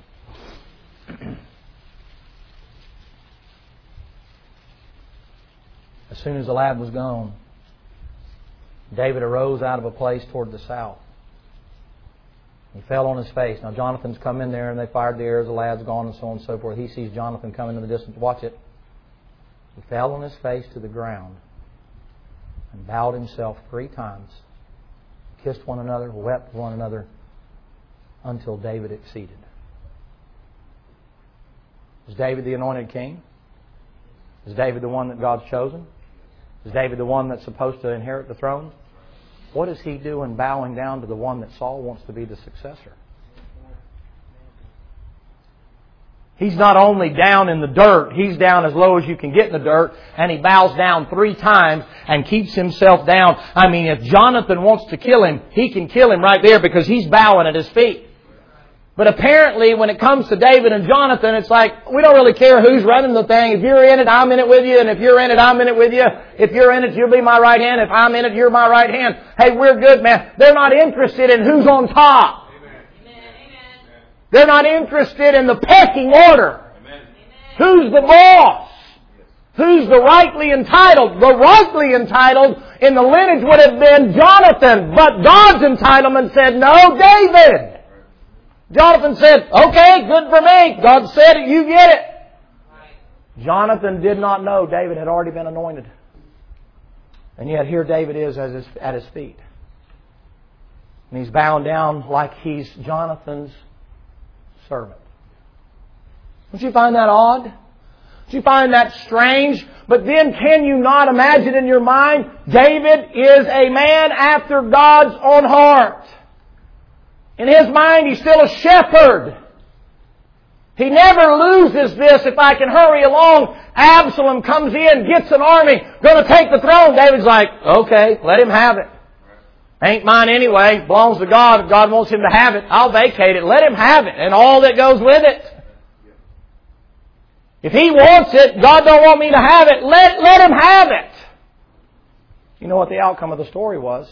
S1: As soon as the lad was gone, David arose out of a place toward the south. He fell on his face. Now Jonathan's come in there and they fired the arrows, the lad's gone and so on and so forth. He sees Jonathan coming in the distance. Watch it. He fell on his face to the ground and bowed himself three times, kissed one another, wept one another, until David acceded. Is David the anointed king? Is David the one that God's chosen? Is David the one that's supposed to inherit the throne? What is he doing bowing down to the one that Saul wants to be the successor? He's not only down in the dirt, he's down as low as you can get in the dirt, and he bows down three times and keeps himself down. I mean, if Jonathan wants to kill him, he can kill him right there because he's bowing at his feet. But apparently, when it comes to David and Jonathan, it's like, we don't really care who's running the thing. If you're in it, I'm in it with you. And if you're in it, I'm in it with you. If you're in it, you'll be my right hand. If I'm in it, you're my right hand. Hey, we're good, man. They're not interested in who's on top. Amen. They're not interested in the pecking order. Amen. Who's the boss? Who's the rightly entitled? The rightly entitled in the lineage would have been Jonathan. But God's entitlement said, no, David. Jonathan said, okay, good for me. God said it, you get it. Jonathan did not know David had already been anointed. And yet here David is at his, at his feet. And he's bowing down like he's Jonathan's servant. Don't you find that odd? Don't you find that strange? But then can you not imagine in your mind, David is a man after God's own heart. In his mind, he's still a shepherd. He never loses this. If I can hurry along, Absalom comes in, gets an army, going to take the throne. David's like, okay, let him have it. Ain't mine anyway. Belongs to God. If God wants him to have it, I'll vacate it. Let him have it and all that goes with it. If he wants it, God don't want me to have it. Let, let him have it. You know what the outcome of the story was?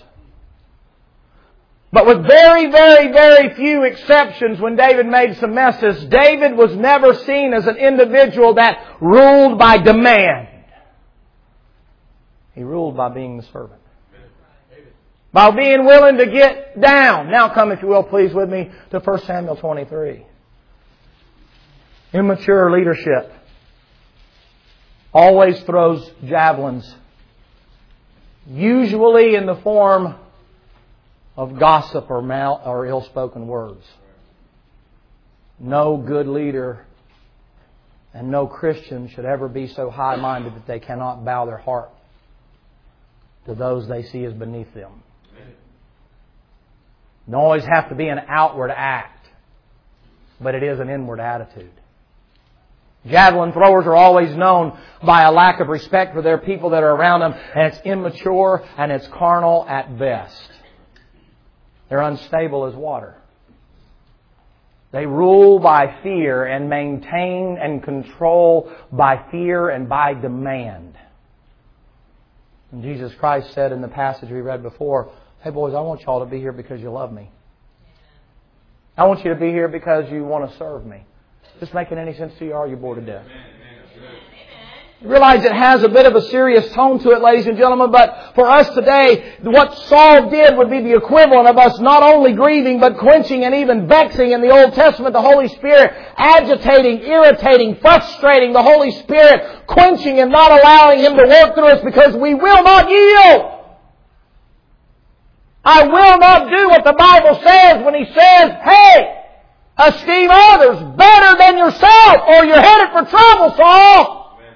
S1: But with very, very, very few exceptions, when David made some messes, David was never seen as an individual that ruled by demand. He ruled by being the servant. By being willing to get down. Now come, if you will, please, with me to First Samuel twenty-three. Immature leadership always throws javelins, usually in the form of gossip or mal or ill-spoken words. No good leader and no Christian should ever be so high-minded that they cannot bow their heart to those they see as beneath them. It don't always have to be an outward act, but it is an inward attitude. Javelin throwers are always known by a lack of respect for their people that are around them, and it's immature and it's carnal at best. They're unstable as water. They rule by fear and maintain and control by fear and by demand. And Jesus Christ said in the passage we read before, hey boys, I want y'all to be here because you love me. I want you to be here because you want to serve me. Is this making any sense to you, or are you bored to death? You realize it has a bit of a serious tone to it, ladies and gentlemen, but for us today, what Saul did would be the equivalent of us not only grieving, but quenching and even vexing in the Old Testament the Holy Spirit, agitating, irritating, frustrating the Holy Spirit, quenching and not allowing Him to work through us because we will not yield. I will not do what the Bible says when He says, hey, esteem others better than yourself or you're headed for trouble, Saul.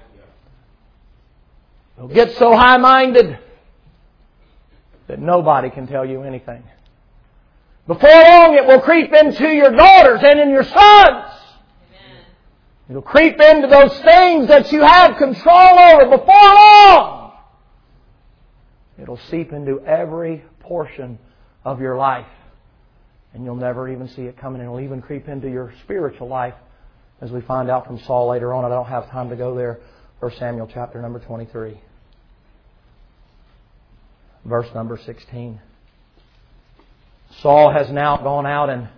S1: You'll get so high-minded that nobody can tell you anything. Before long, it will creep into your daughters and in your sons. Amen. It'll creep into those things that you have control over. Before long, it'll seep into every portion of your life. And you'll never even see it coming. It'll even creep into your spiritual life, as we find out from Saul later on. I don't have time to go there. First Samuel chapter number twenty-three. Verse number sixteen. Saul has now gone out and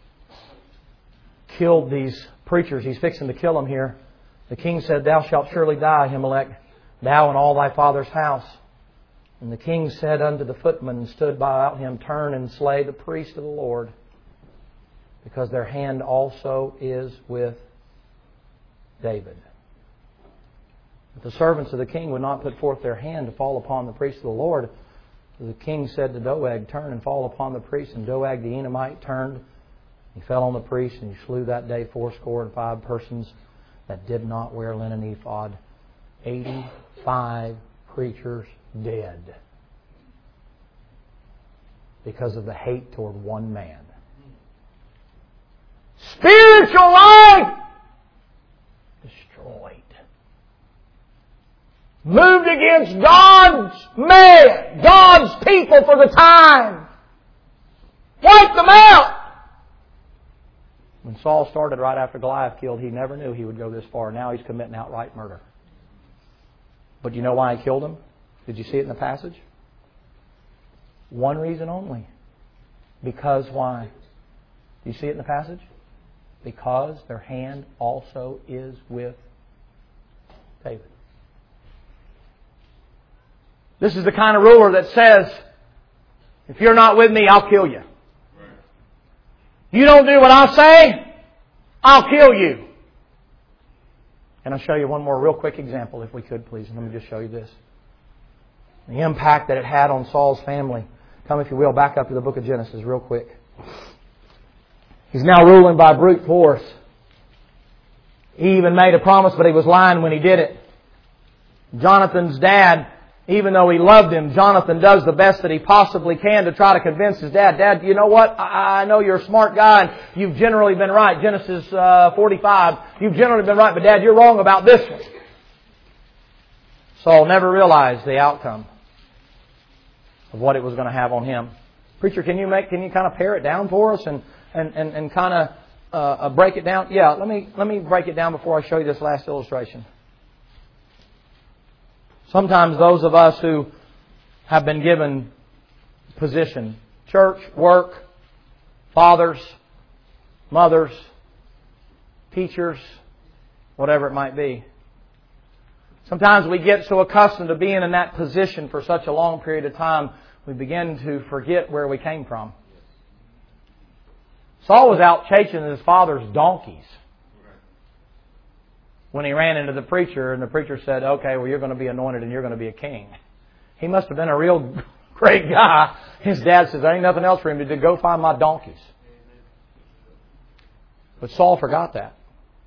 S1: killed these preachers. He's fixing to kill them here. The king said, Thou shalt surely die, Ahimelech, thou and all thy father's house. And the king said unto the footman and stood by him, Turn and slay the priest of the Lord. because their hand also is with David. But the servants of the king would not put forth their hand to fall upon the priest of the Lord. So the king said to Doeg, turn and fall upon the priest. And Doeg the Edomite turned. He fell on the priest, and he slew that day fourscore and five persons that did not wear linen ephod. Eighty-five preachers dead because of the hate toward one man. Spiritual life destroyed. Moved against God's man, God's people for the time. Wiped them out. When Saul started right after Goliath killed, he never knew he would go this far. Now he's committing outright murder. But you know why he killed him? Did you see it in the passage? One reason only. Because why? Do you see it in the passage? Because their hand also is with David. This is the kind of ruler that says, if you're not with me, I'll kill you. You don't do what I say, I'll kill you. And I'll show you one more real quick example, if we could, please. Let me just show you this. The impact that it had on Saul's family. Come, if you will, back up to the book of Genesis real quick. He's now ruling by brute force. He even made a promise, but he was lying when he did it. Jonathan's dad, even though he loved him, Jonathan does the best that he possibly can to try to convince his dad. Dad, you know what? I, I know you're a smart guy and you've generally been right. Genesis uh, forty-five, you've generally been right, but Dad, you're wrong about this one. Saul never realized the outcome of what it was going to have on him. Preacher, can you make, can you kind of pare it down for us and, and, and, and kind of uh, break it down? Yeah, let me, let me break it down before I show you this last illustration. Sometimes those of us who have been given position, church, work, fathers, mothers, teachers, whatever it might be. Sometimes we get so accustomed to being in that position for such a long period of time, we begin to forget where we came from. Saul was out chasing his father's donkeys when he ran into the preacher, and the preacher said, okay, well, you're going to be anointed and you're going to be a king. He must have been a real great guy. His dad says, there ain't nothing else for him to do. Go find my donkeys. But Saul forgot that.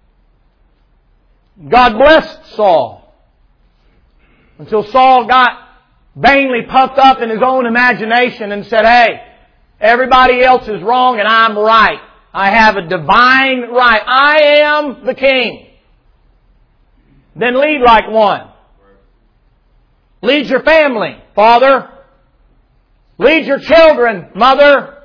S1: God blessed Saul until Saul got vainly puffed up in his own imagination and said, hey, everybody else is wrong and I'm right. I have a divine right. I am the king. Then lead like one. Lead your family, father. Lead your children, mother.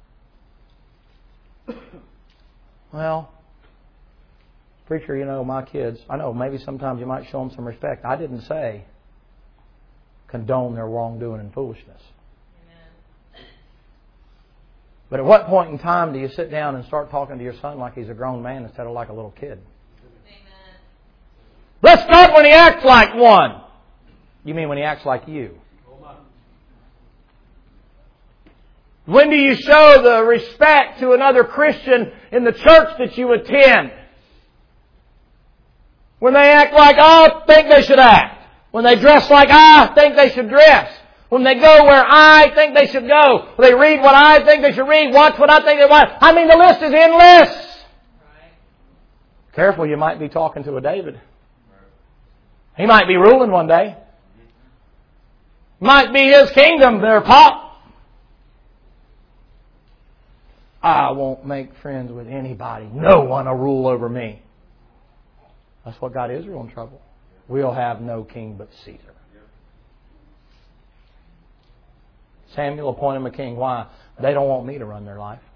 S1: Well, preacher, you know, my kids, I know maybe sometimes you might show them some respect. I didn't say condone their wrongdoing and foolishness. Amen. But at what point in time do you sit down and start talking to your son like he's a grown man instead of like a little kid? Amen. Let's start when he acts like one. You mean when he acts like you? When do you show the respect to another Christian in the church that you attend? When they act like I think they should act. When they dress like I think they should dress. When they go where I think they should go. When they read what I think they should read. Watch what I think they watch. I mean, the list is endless. Right. Careful, you might be talking to a David. He might be ruling one day. Might be his kingdom there, Pop. I won't make friends with anybody. No one will rule over me. That's what got Israel in trouble. We'll have no king but Caesar. Samuel appointed him a king. Why? They don't want me to run their life.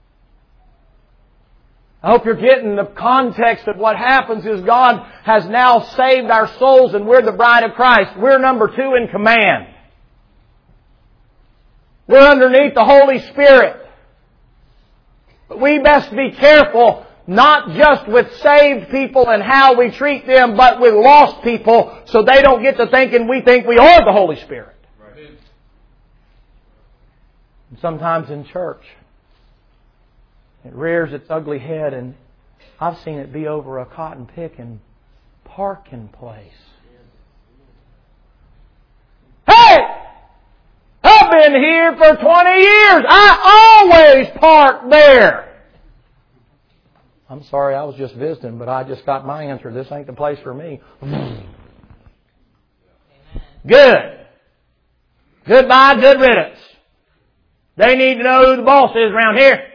S1: I hope you're getting the context of what happens is God has now saved our souls and we're the bride of Christ. We're number two in command. We're underneath the Holy Spirit. But we best be careful, not just with saved people and how we treat them, but with lost people so they don't get to thinking we think we are the Holy Spirit. Right. And sometimes in church, It rears its ugly head, and I've seen it be over a cotton picking parking place. Hey! I've been here for twenty years. I always park there. I'm sorry, I was just visiting, but I just got my answer. This ain't the place for me. Good. Goodbye, good riddance. They need to know who the boss is around here.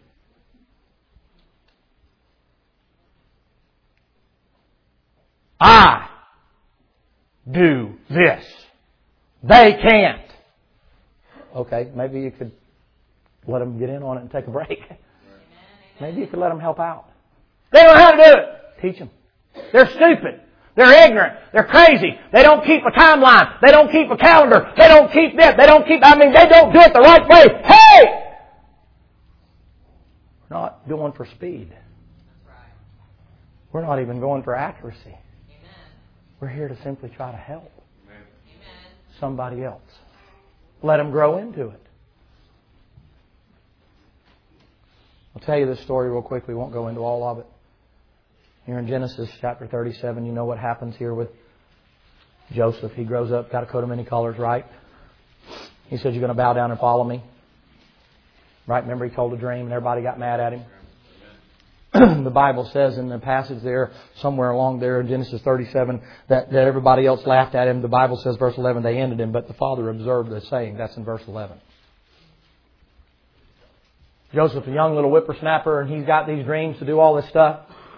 S1: I do this. They can't. Okay, maybe you could let them get in on it and take a break. Maybe you could let them help out. They don't know how to do it. Teach them. They're stupid. They're ignorant. They're crazy. They don't keep a timeline. They don't keep a calendar. They don't keep that. They don't keep, I mean, they don't do it the right way. Hey! We're not going for speed. We're not even going for accuracy. We're here to simply try to help somebody else. Let them grow into it. I'll tell you this story real quick. We won't go into all of it. Here in Genesis chapter thirty-seven, you know what happens here with Joseph. He grows up, got a coat of many colors, right? He said, you're going to bow down and follow me. Right? Remember he told a dream and everybody got mad at him. The Bible says in the passage there, somewhere along there in Genesis thirty-seven, that, that everybody else laughed at him. The Bible says, verse eleven, they ended him, but the father observed the saying. That's in verse eleven. Joseph's a young little whippersnapper, and he's got these dreams to do all this stuff.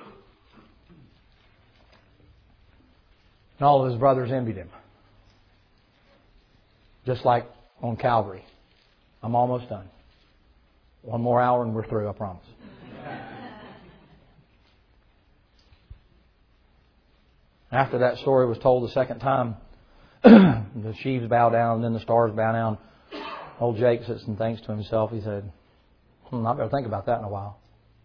S1: And all of his brothers envied him. Just like on Calvary. I'm almost done. One more hour and we're through, I promise. After that story was told the second time, the sheaves bow down and then the stars bow down. Old Jake sits and thinks to himself, he said, hmm, I better think about that in a while.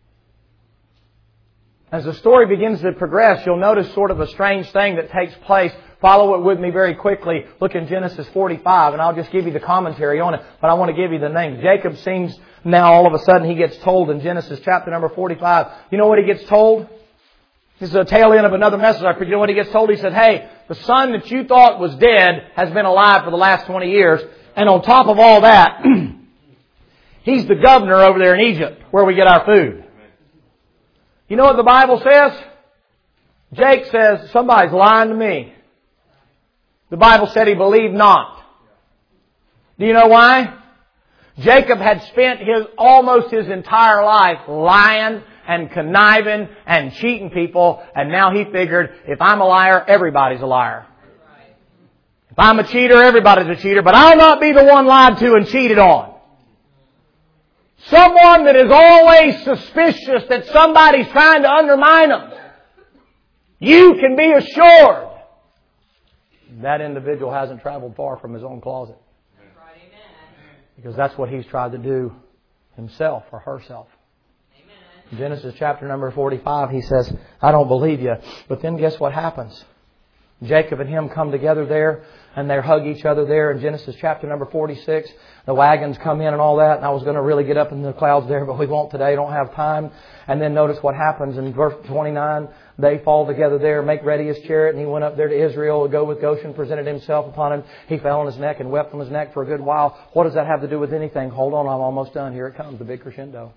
S1: As the story begins to progress, you'll notice sort of a strange thing that takes place. Follow it with me very quickly. Look in Genesis forty-five, and I'll just give you the commentary on it, but I want to give you the name. Jacob seems now all of a sudden he gets told in Genesis chapter number forty-five. You know what he gets told? This is a tail end of another message I preached. You know what he gets told? He said, hey, the son that you thought was dead has been alive for the last twenty years. And on top of all that, he's the governor over there in Egypt where we get our food. You know what the Bible says? Jake says, somebody's lying to me. The Bible said he believed not. Do you know why? Jacob had spent his almost his entire life lying and conniving and cheating people, and now he figured, if I'm a liar, everybody's a liar. If I'm a cheater, everybody's a cheater, but I'll not be the one lied to and cheated on. Someone that is always suspicious that somebody's trying to undermine them. You can be assured that individual hasn't traveled far from his own closet. Because that's what he's tried to do himself or herself. In Genesis chapter number forty-five, he says, I don't believe you. But then guess what happens? Jacob and him come together there, and they hug each other there in Genesis chapter number forty-six. The wagons come in and all that, and I was going to really get up in the clouds there, but we won't today, don't have time. And then notice what happens in verse twenty-nine. They fall together there, make ready his chariot, and he went up there to Israel to go with Goshen, presented himself upon him. He fell on his neck and wept on his neck for a good while. What does that have to do with anything? Hold on, I'm almost done. Here it comes, the big crescendo.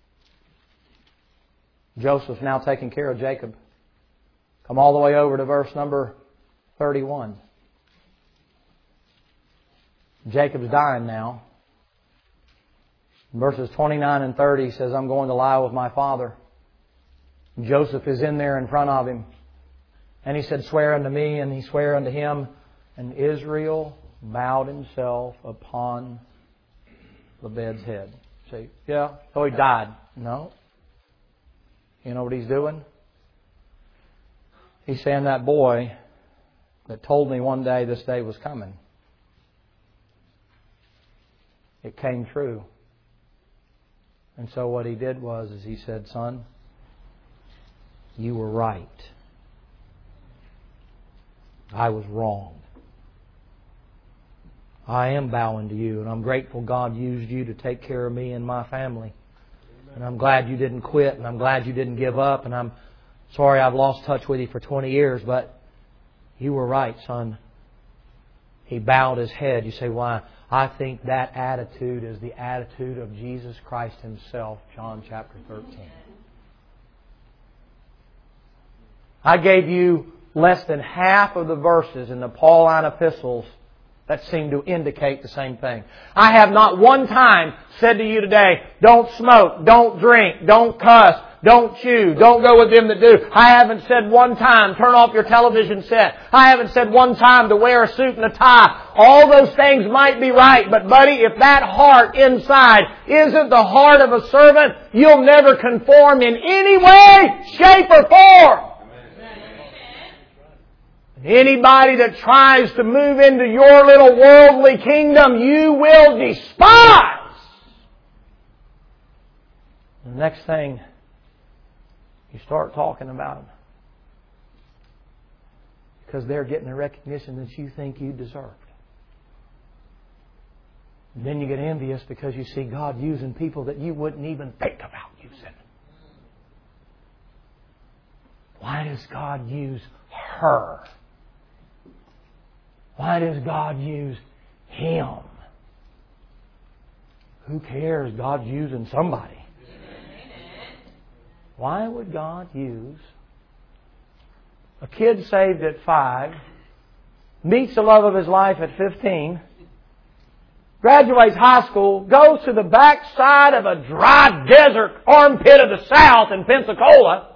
S1: Joseph's now taking care of Jacob. Come all the way over to verse number thirty-one. Jacob's dying now. In verses twenty-nine and thirty, he says, I'm going to lie with my father. Joseph is in there in front of him. And he said, swear unto me, and he sware unto him. And Israel bowed himself upon the bed's head. Say, yeah, so he died. No. You know what he's doing? He's saying, that boy that told me one day this day was coming, it came true. And so what he did was, is he said, son, you were right. I was wrong. I am bowing to you, and I'm grateful God used you to take care of me and my family.
S2: And I'm glad you didn't quit, and I'm glad you didn't give up, and I'm sorry I've lost touch with you for twenty years, but you were right, son. He bowed his head. You say, why? I think that attitude is the attitude of Jesus Christ Himself, John chapter thirteen. I gave you less than half of the verses in the Pauline epistles that seem to indicate the same thing. I have not one time said to you today, don't smoke, don't drink, don't cuss, don't chew, don't go with them that do. I haven't said one time, turn off your television set. I haven't said one time to wear a suit and a tie. All those things might be right, but buddy, if that heart inside isn't the heart of a servant, you'll never conform in any way, shape, or form. Anybody that tries to move into your little worldly kingdom, you will despise. The next thing, you start talking about them because they're getting the recognition that you think you deserved. And then you get envious because you see God using people that you wouldn't even think about using. Why does God use her? Why does God use him? Who cares? God's using somebody. Why would God use a kid saved at five, meets the love of his life at fifteen, graduates high school, goes to the backside of a dry desert armpit of the South in Pensacola,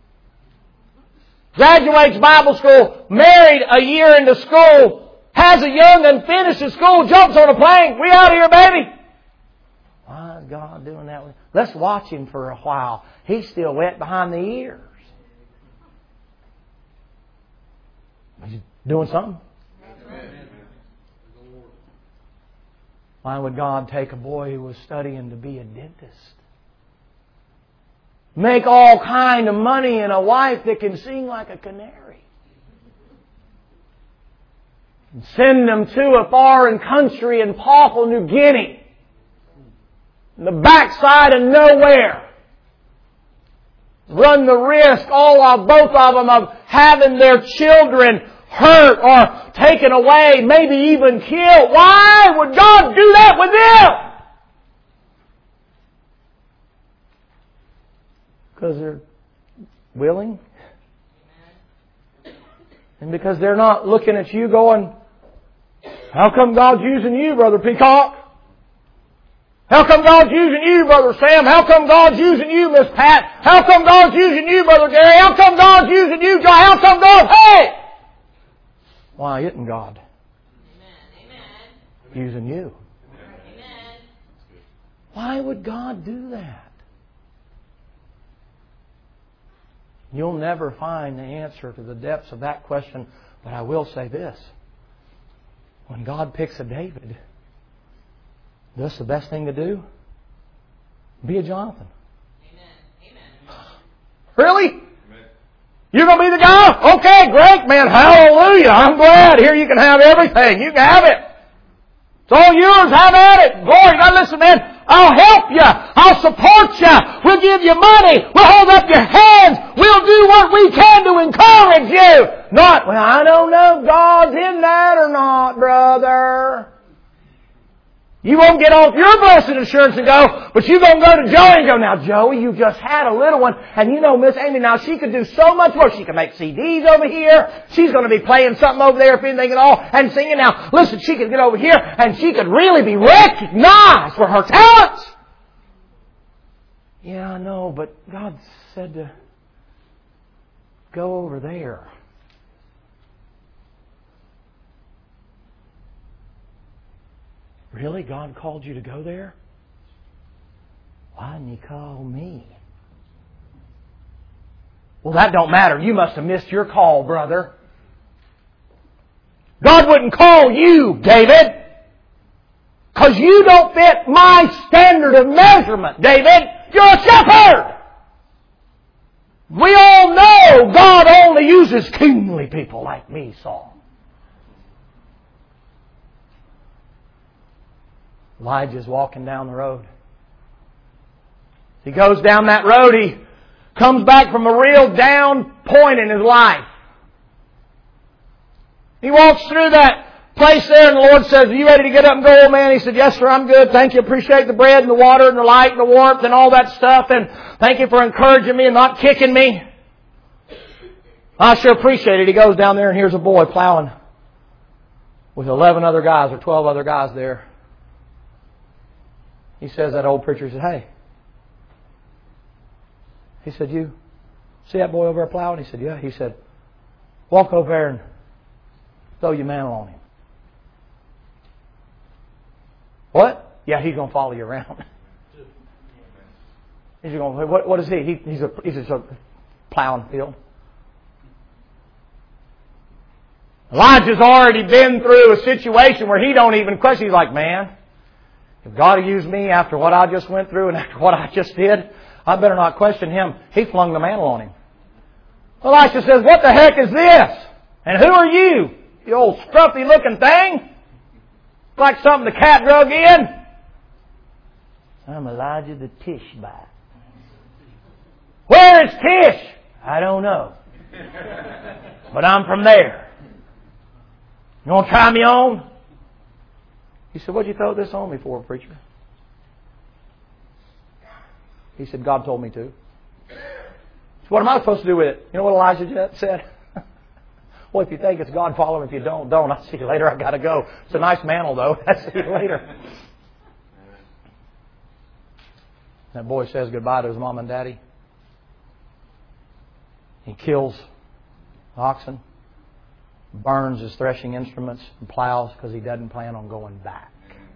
S2: graduates Bible school, married a year into school, has a young and finishes school, jumps on a plane. We out here, baby. Why is God doing that? Let's watch him for a while. He's still wet behind the ears. He's doing something. Why would God take a boy who was studying to be a dentist? Make all kind of money and a wife that can sing like a canary. And send them to a foreign country in Papua New Guinea. In the backside of nowhere. Run the risk, all of both of them, of having their children hurt or taken away, maybe even killed. Why would God do that with them? Because they're willing. And because they're not looking at you going, how come God's using you, Brother Peacock? How come God's using you, Brother Sam? How come God's using you, Miss Pat? How come God's using you, Brother Gary? How come God's using you, John? How come God? Hey! Why isn't God Amen. using you? Amen. Why would God do that? You'll never find the answer to the depths of that question, but I will say this. When God picks a David, that's the best thing to do? Be a Jonathan. Amen. Amen. Really? Amen. You're going to be the guy? Okay, great, man. Hallelujah. I'm glad. Here you can have everything. You can have it. It's all yours. Have at it. Glory. Now listen, man. I'll help you. I'll support you. We'll give you money. We'll hold up your hands. We'll do what we can to encourage you. Not, well, I don't know if God's in that or not, brother. You won't get off your blessed assurance and go, but you're going to go to Joey and go, now, Joey, you just had a little one. And you know, Miss Amy, now she could do so much more. She can make C Ds over here. She's going to be playing something over there, if anything at all, and singing. Now, listen, she could get over here and she could really be recognized for her talents. Yeah, I know, but God said to go over there. Really? God called you to go there? Why didn't He call me? Well, that don't matter. You must have missed your call, brother. God wouldn't call you, David, because you don't fit my standard of measurement, David. You're a shepherd. We all know God only uses kingly people like me, Saul. Elijah's walking down the road. He goes down that road. He comes back from a real down point in his life. He walks through that place there and the Lord says, "Are you ready to get up and go, old man?" He said, "Yes, sir, I'm good. Thank you. Appreciate the bread and the water and the light and the warmth and all that stuff. And thank you for encouraging me and not kicking me. I sure appreciate it." He goes down there and here's a boy plowing with eleven other guys or twelve other guys there. He says, that old preacher said, "Hey." He said, "You see that boy over there plowing?" He said, "Yeah." He said, "Walk over there and throw your mantle on him." "What?" "Yeah, he's going to follow you around." He's going. What, what is he? he? He's a he's a plowing field. Elijah's already been through a situation where he don't even question. He's like, "Man, if God will use me after what I just went through and after what I just did, I better not question Him." He flung the mantle on him. Elisha says, "What the heck is this? And who are you? You old scruffy looking thing? Like something the cat drug in." "I'm Elijah the Tishbite." "Where is Tish?" "I don't know. But I'm from there. You want to try me on?" He said, "What'd you throw this on me for, preacher?" He said, "God told me to." So what am I supposed to do with it? You know what Elijah said? "Well, if you think it's God, follow him. If you don't, don't. I'll see you later. I got to go. It's a nice mantle, though. I'll see you later." That boy says goodbye to his mom and daddy. He kills oxen, burns his threshing instruments, and plows because he doesn't plan on going back.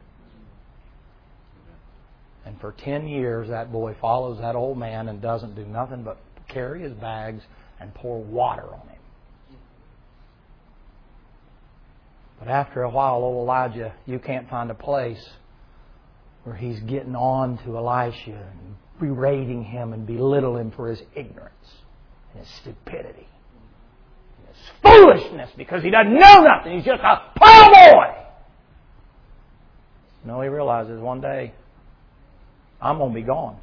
S2: And for ten years, that boy follows that old man and doesn't do nothing but carry his bags and pour water on him. But after a while, old Elijah, you can't find a place where he's getting on to Elisha and berating him and belittling him for his ignorance and his stupidity and his foolishness because he doesn't know nothing. He's just a plowboy. No, he realizes one day, I'm going to be gone.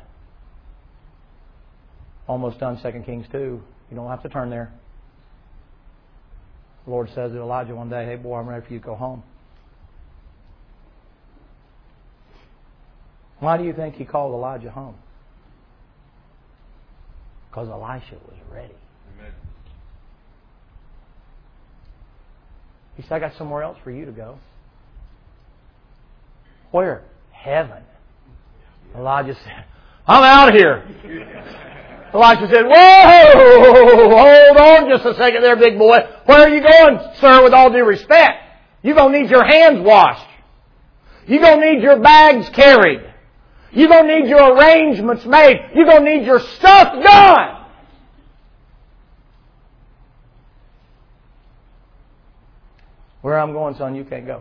S2: Almost done Second Kings two. You don't have to turn there. The Lord says to Elijah one day, "Hey boy, I'm ready for you to go home." Why do you think he called Elijah home? Because Elisha was ready. Amen. He said, "I got somewhere else for you to go." "Where?" "Heaven." Elijah said, "I'm out of here." Elisha said, "Whoa, hold on just a second there, big boy. Where are you going, sir, with all due respect? You're going to need your hands washed. You're going to need your bags carried. You're going to need your arrangements made. You're going to need your stuff done." "Where I'm going, son, you can't go."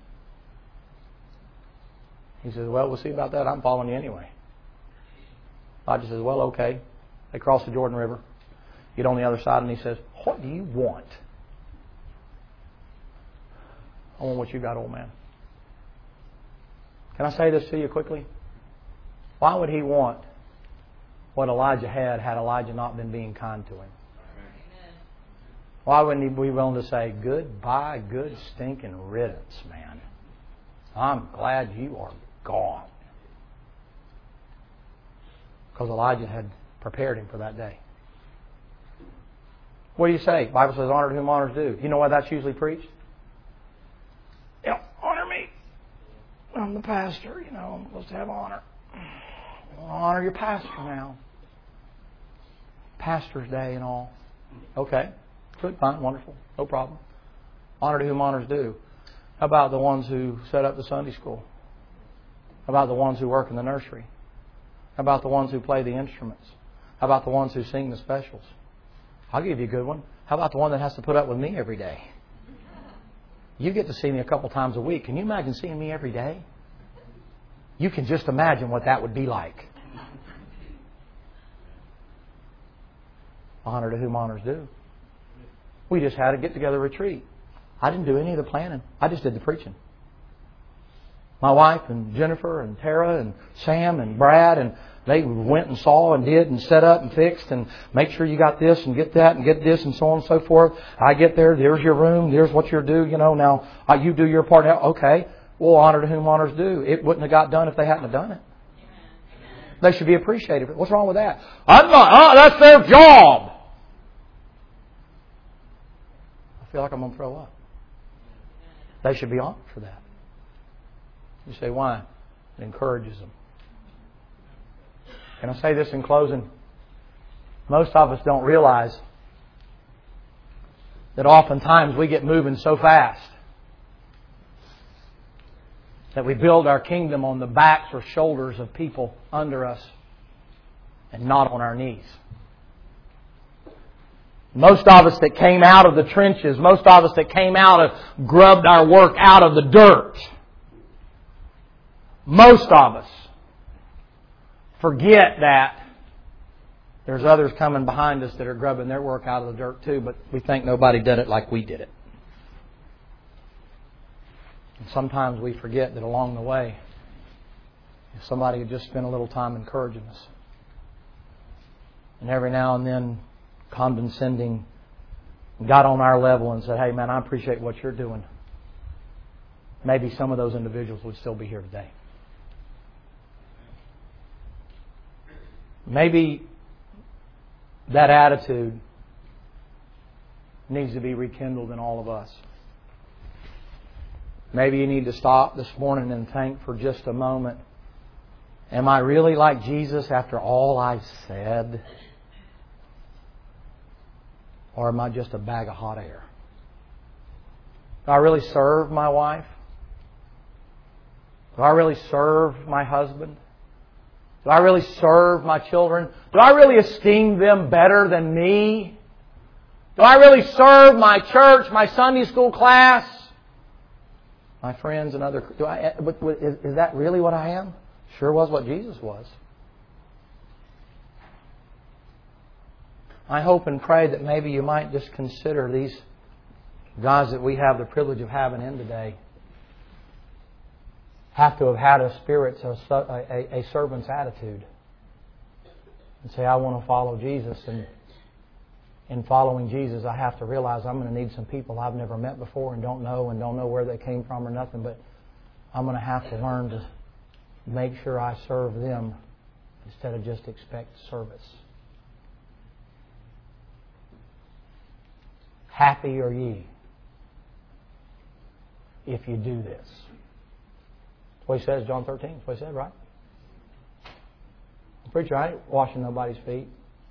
S2: He says, "Well, we'll see about that. I'm following you anyway." Elijah says, "Well, okay." They cross the Jordan River, get on the other side, and he says, "What do you want?" "I want what you got, old man." Can I say this to you quickly? Why would he want what Elijah had had Elijah not been being kind to him? Why wouldn't he be willing to say, "Goodbye, good stinking riddance, man. I'm glad you are gone"? Because Elijah had prepared him for that day. What do you say? The Bible says, "Honor to whom honors due." You know why that's usually preached? Yeah, honor me. I'm the pastor, you know, I'm supposed to have honor. Well, honor your pastor now. Pastor's Day and all. Okay. Good, fine, wonderful. No problem. Honor to whom honors due. How about the ones who set up the Sunday school? How about the ones who work in the nursery? How about the ones who play the instruments? How about the ones who sing the specials? I'll give you a good one. How about the one that has to put up with me every day? You get to see me a couple times a week. Can you imagine seeing me every day? You can just imagine what that would be like. Honor to whom honors due. We just had a get-together retreat. I didn't do any of the planning. I just did the preaching. My wife and Jennifer and Tara and Sam and Brad, and they went and saw and did and set up and fixed and make sure you got this and get that and get this and so on and so forth. I get there, there's your room, there's what you're due, you know, now uh, you do your part. Now, okay, well, honor to whom honor's due. It wouldn't have got done if they hadn't have done it. They should be appreciated. What's wrong with that? I'm not, uh, that's their job. I feel like I'm going to throw up. They should be honored for that. You say, why? It encourages them. Can I say this in closing? Most of us don't realize that oftentimes we get moving so fast that we build our kingdom on the backs or shoulders of people under us and not on our knees. Most of us that came out of the trenches, most of us that came out of, grubbed our work out of the dirt, most of us forget that there's others coming behind us that are grubbing their work out of the dirt too, but we think nobody did it like we did it. And sometimes we forget that along the way, if somebody had just spent a little time encouraging us, and every now and then condescending, got on our level and said, hey man, I appreciate what you're doing, maybe some of those individuals would still be here today. Maybe that attitude needs to be rekindled in all of us. Maybe you need to stop this morning and think for just a moment, am I really like Jesus after all I've said? Or am I just a bag of hot air? Do I really serve my wife? Do I really serve my husband? Do I really serve my children? Do I really esteem them better than me? Do I really serve my church, my Sunday school class, my friends and other... Do I, is, is that really what I am? Sure was what Jesus was. I hope and pray that maybe you might just consider these guys that we have the privilege of having in today have to have had a spirit, a, a, a servant's attitude. And say, I want to follow Jesus. And in following Jesus, I have to realize I'm going to need some people I've never met before and don't know and don't know where they came from or nothing. But I'm going to have to learn to make sure I serve them instead of just expect service. Happy are ye if you do this. That's what he says, John thirteen. That's what he said, right? Preacher, I ain't washing nobody's feet.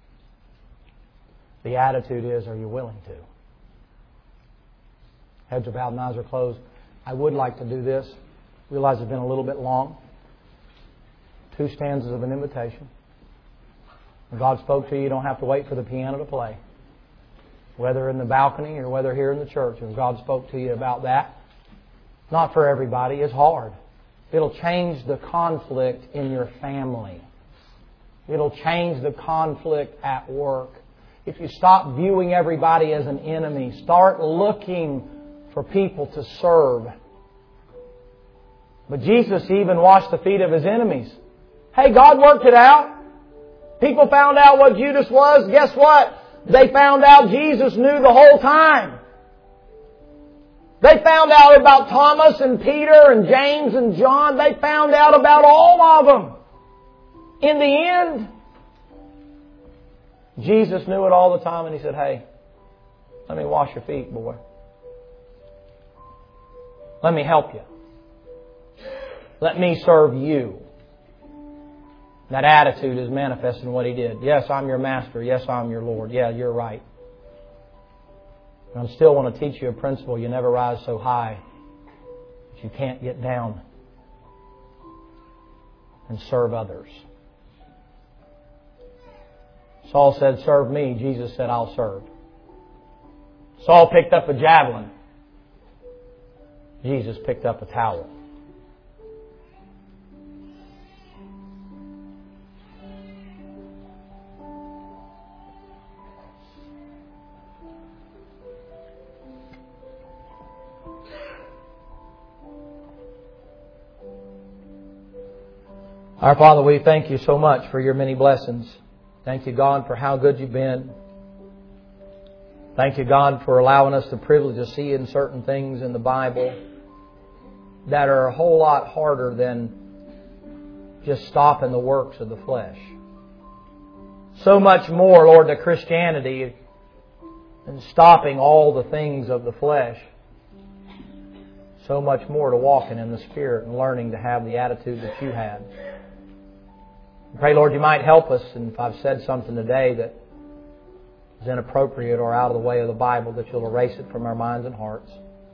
S2: The attitude is, are you willing to? Heads are bowed and eyes are closed. I would like to do this. Realize it's been a little bit long. Two stanzas of an invitation. When God spoke to you, you don't have to wait for the piano to play. Whether in the balcony or whether here in the church, if God spoke to you about that, not for everybody, it's hard. It'll change the conflict in your family. It'll change the conflict at work. If you stop viewing everybody as an enemy, start looking for people to serve. But Jesus even washed the feet of His enemies. Hey, God worked it out. People found out what Judas was. Guess what? They found out Jesus knew the whole time. They found out about Thomas and Peter and James and John. They found out about all of them. In the end, Jesus knew it all the time and He said, hey, let me wash your feet, boy. Let me help you. Let me serve you. That attitude is manifest in what He did. Yes, I'm your master. Yes, I'm your Lord. Yeah, you're right. And I still want to teach you a principle. You never rise so high that you can't get down and serve others. Saul said, serve me. Jesus said, I'll serve. Saul picked up a javelin. Jesus picked up a towel. Our Father, we thank You so much for Your many blessings. Thank You, God, for how good You've been. Thank You, God, for allowing us the privilege of seeing certain things in the Bible that are a whole lot harder than just stopping the works of the flesh. So much more, Lord, to Christianity than stopping all the things of the flesh. So much more to walking in the Spirit and learning to have the attitude that You had. I pray, Lord, You might help us, and if I've said something today that is inappropriate or out of the way of the Bible, that You'll erase it from our minds and hearts.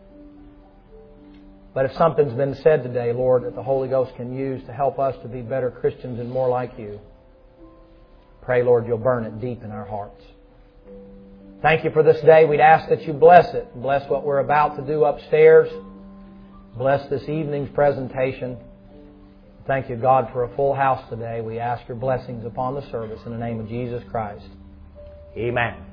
S2: But if something's been said today, Lord, that the Holy Ghost can use to help us to be better Christians and more like You, pray, Lord, You'll burn it deep in our hearts. Thank You for this day. We'd ask that You bless it. Bless what we're about to do upstairs. Bless this evening's presentation. Thank You, God, for a full house today. We ask Your blessings upon the service in the name of Jesus Christ. Amen.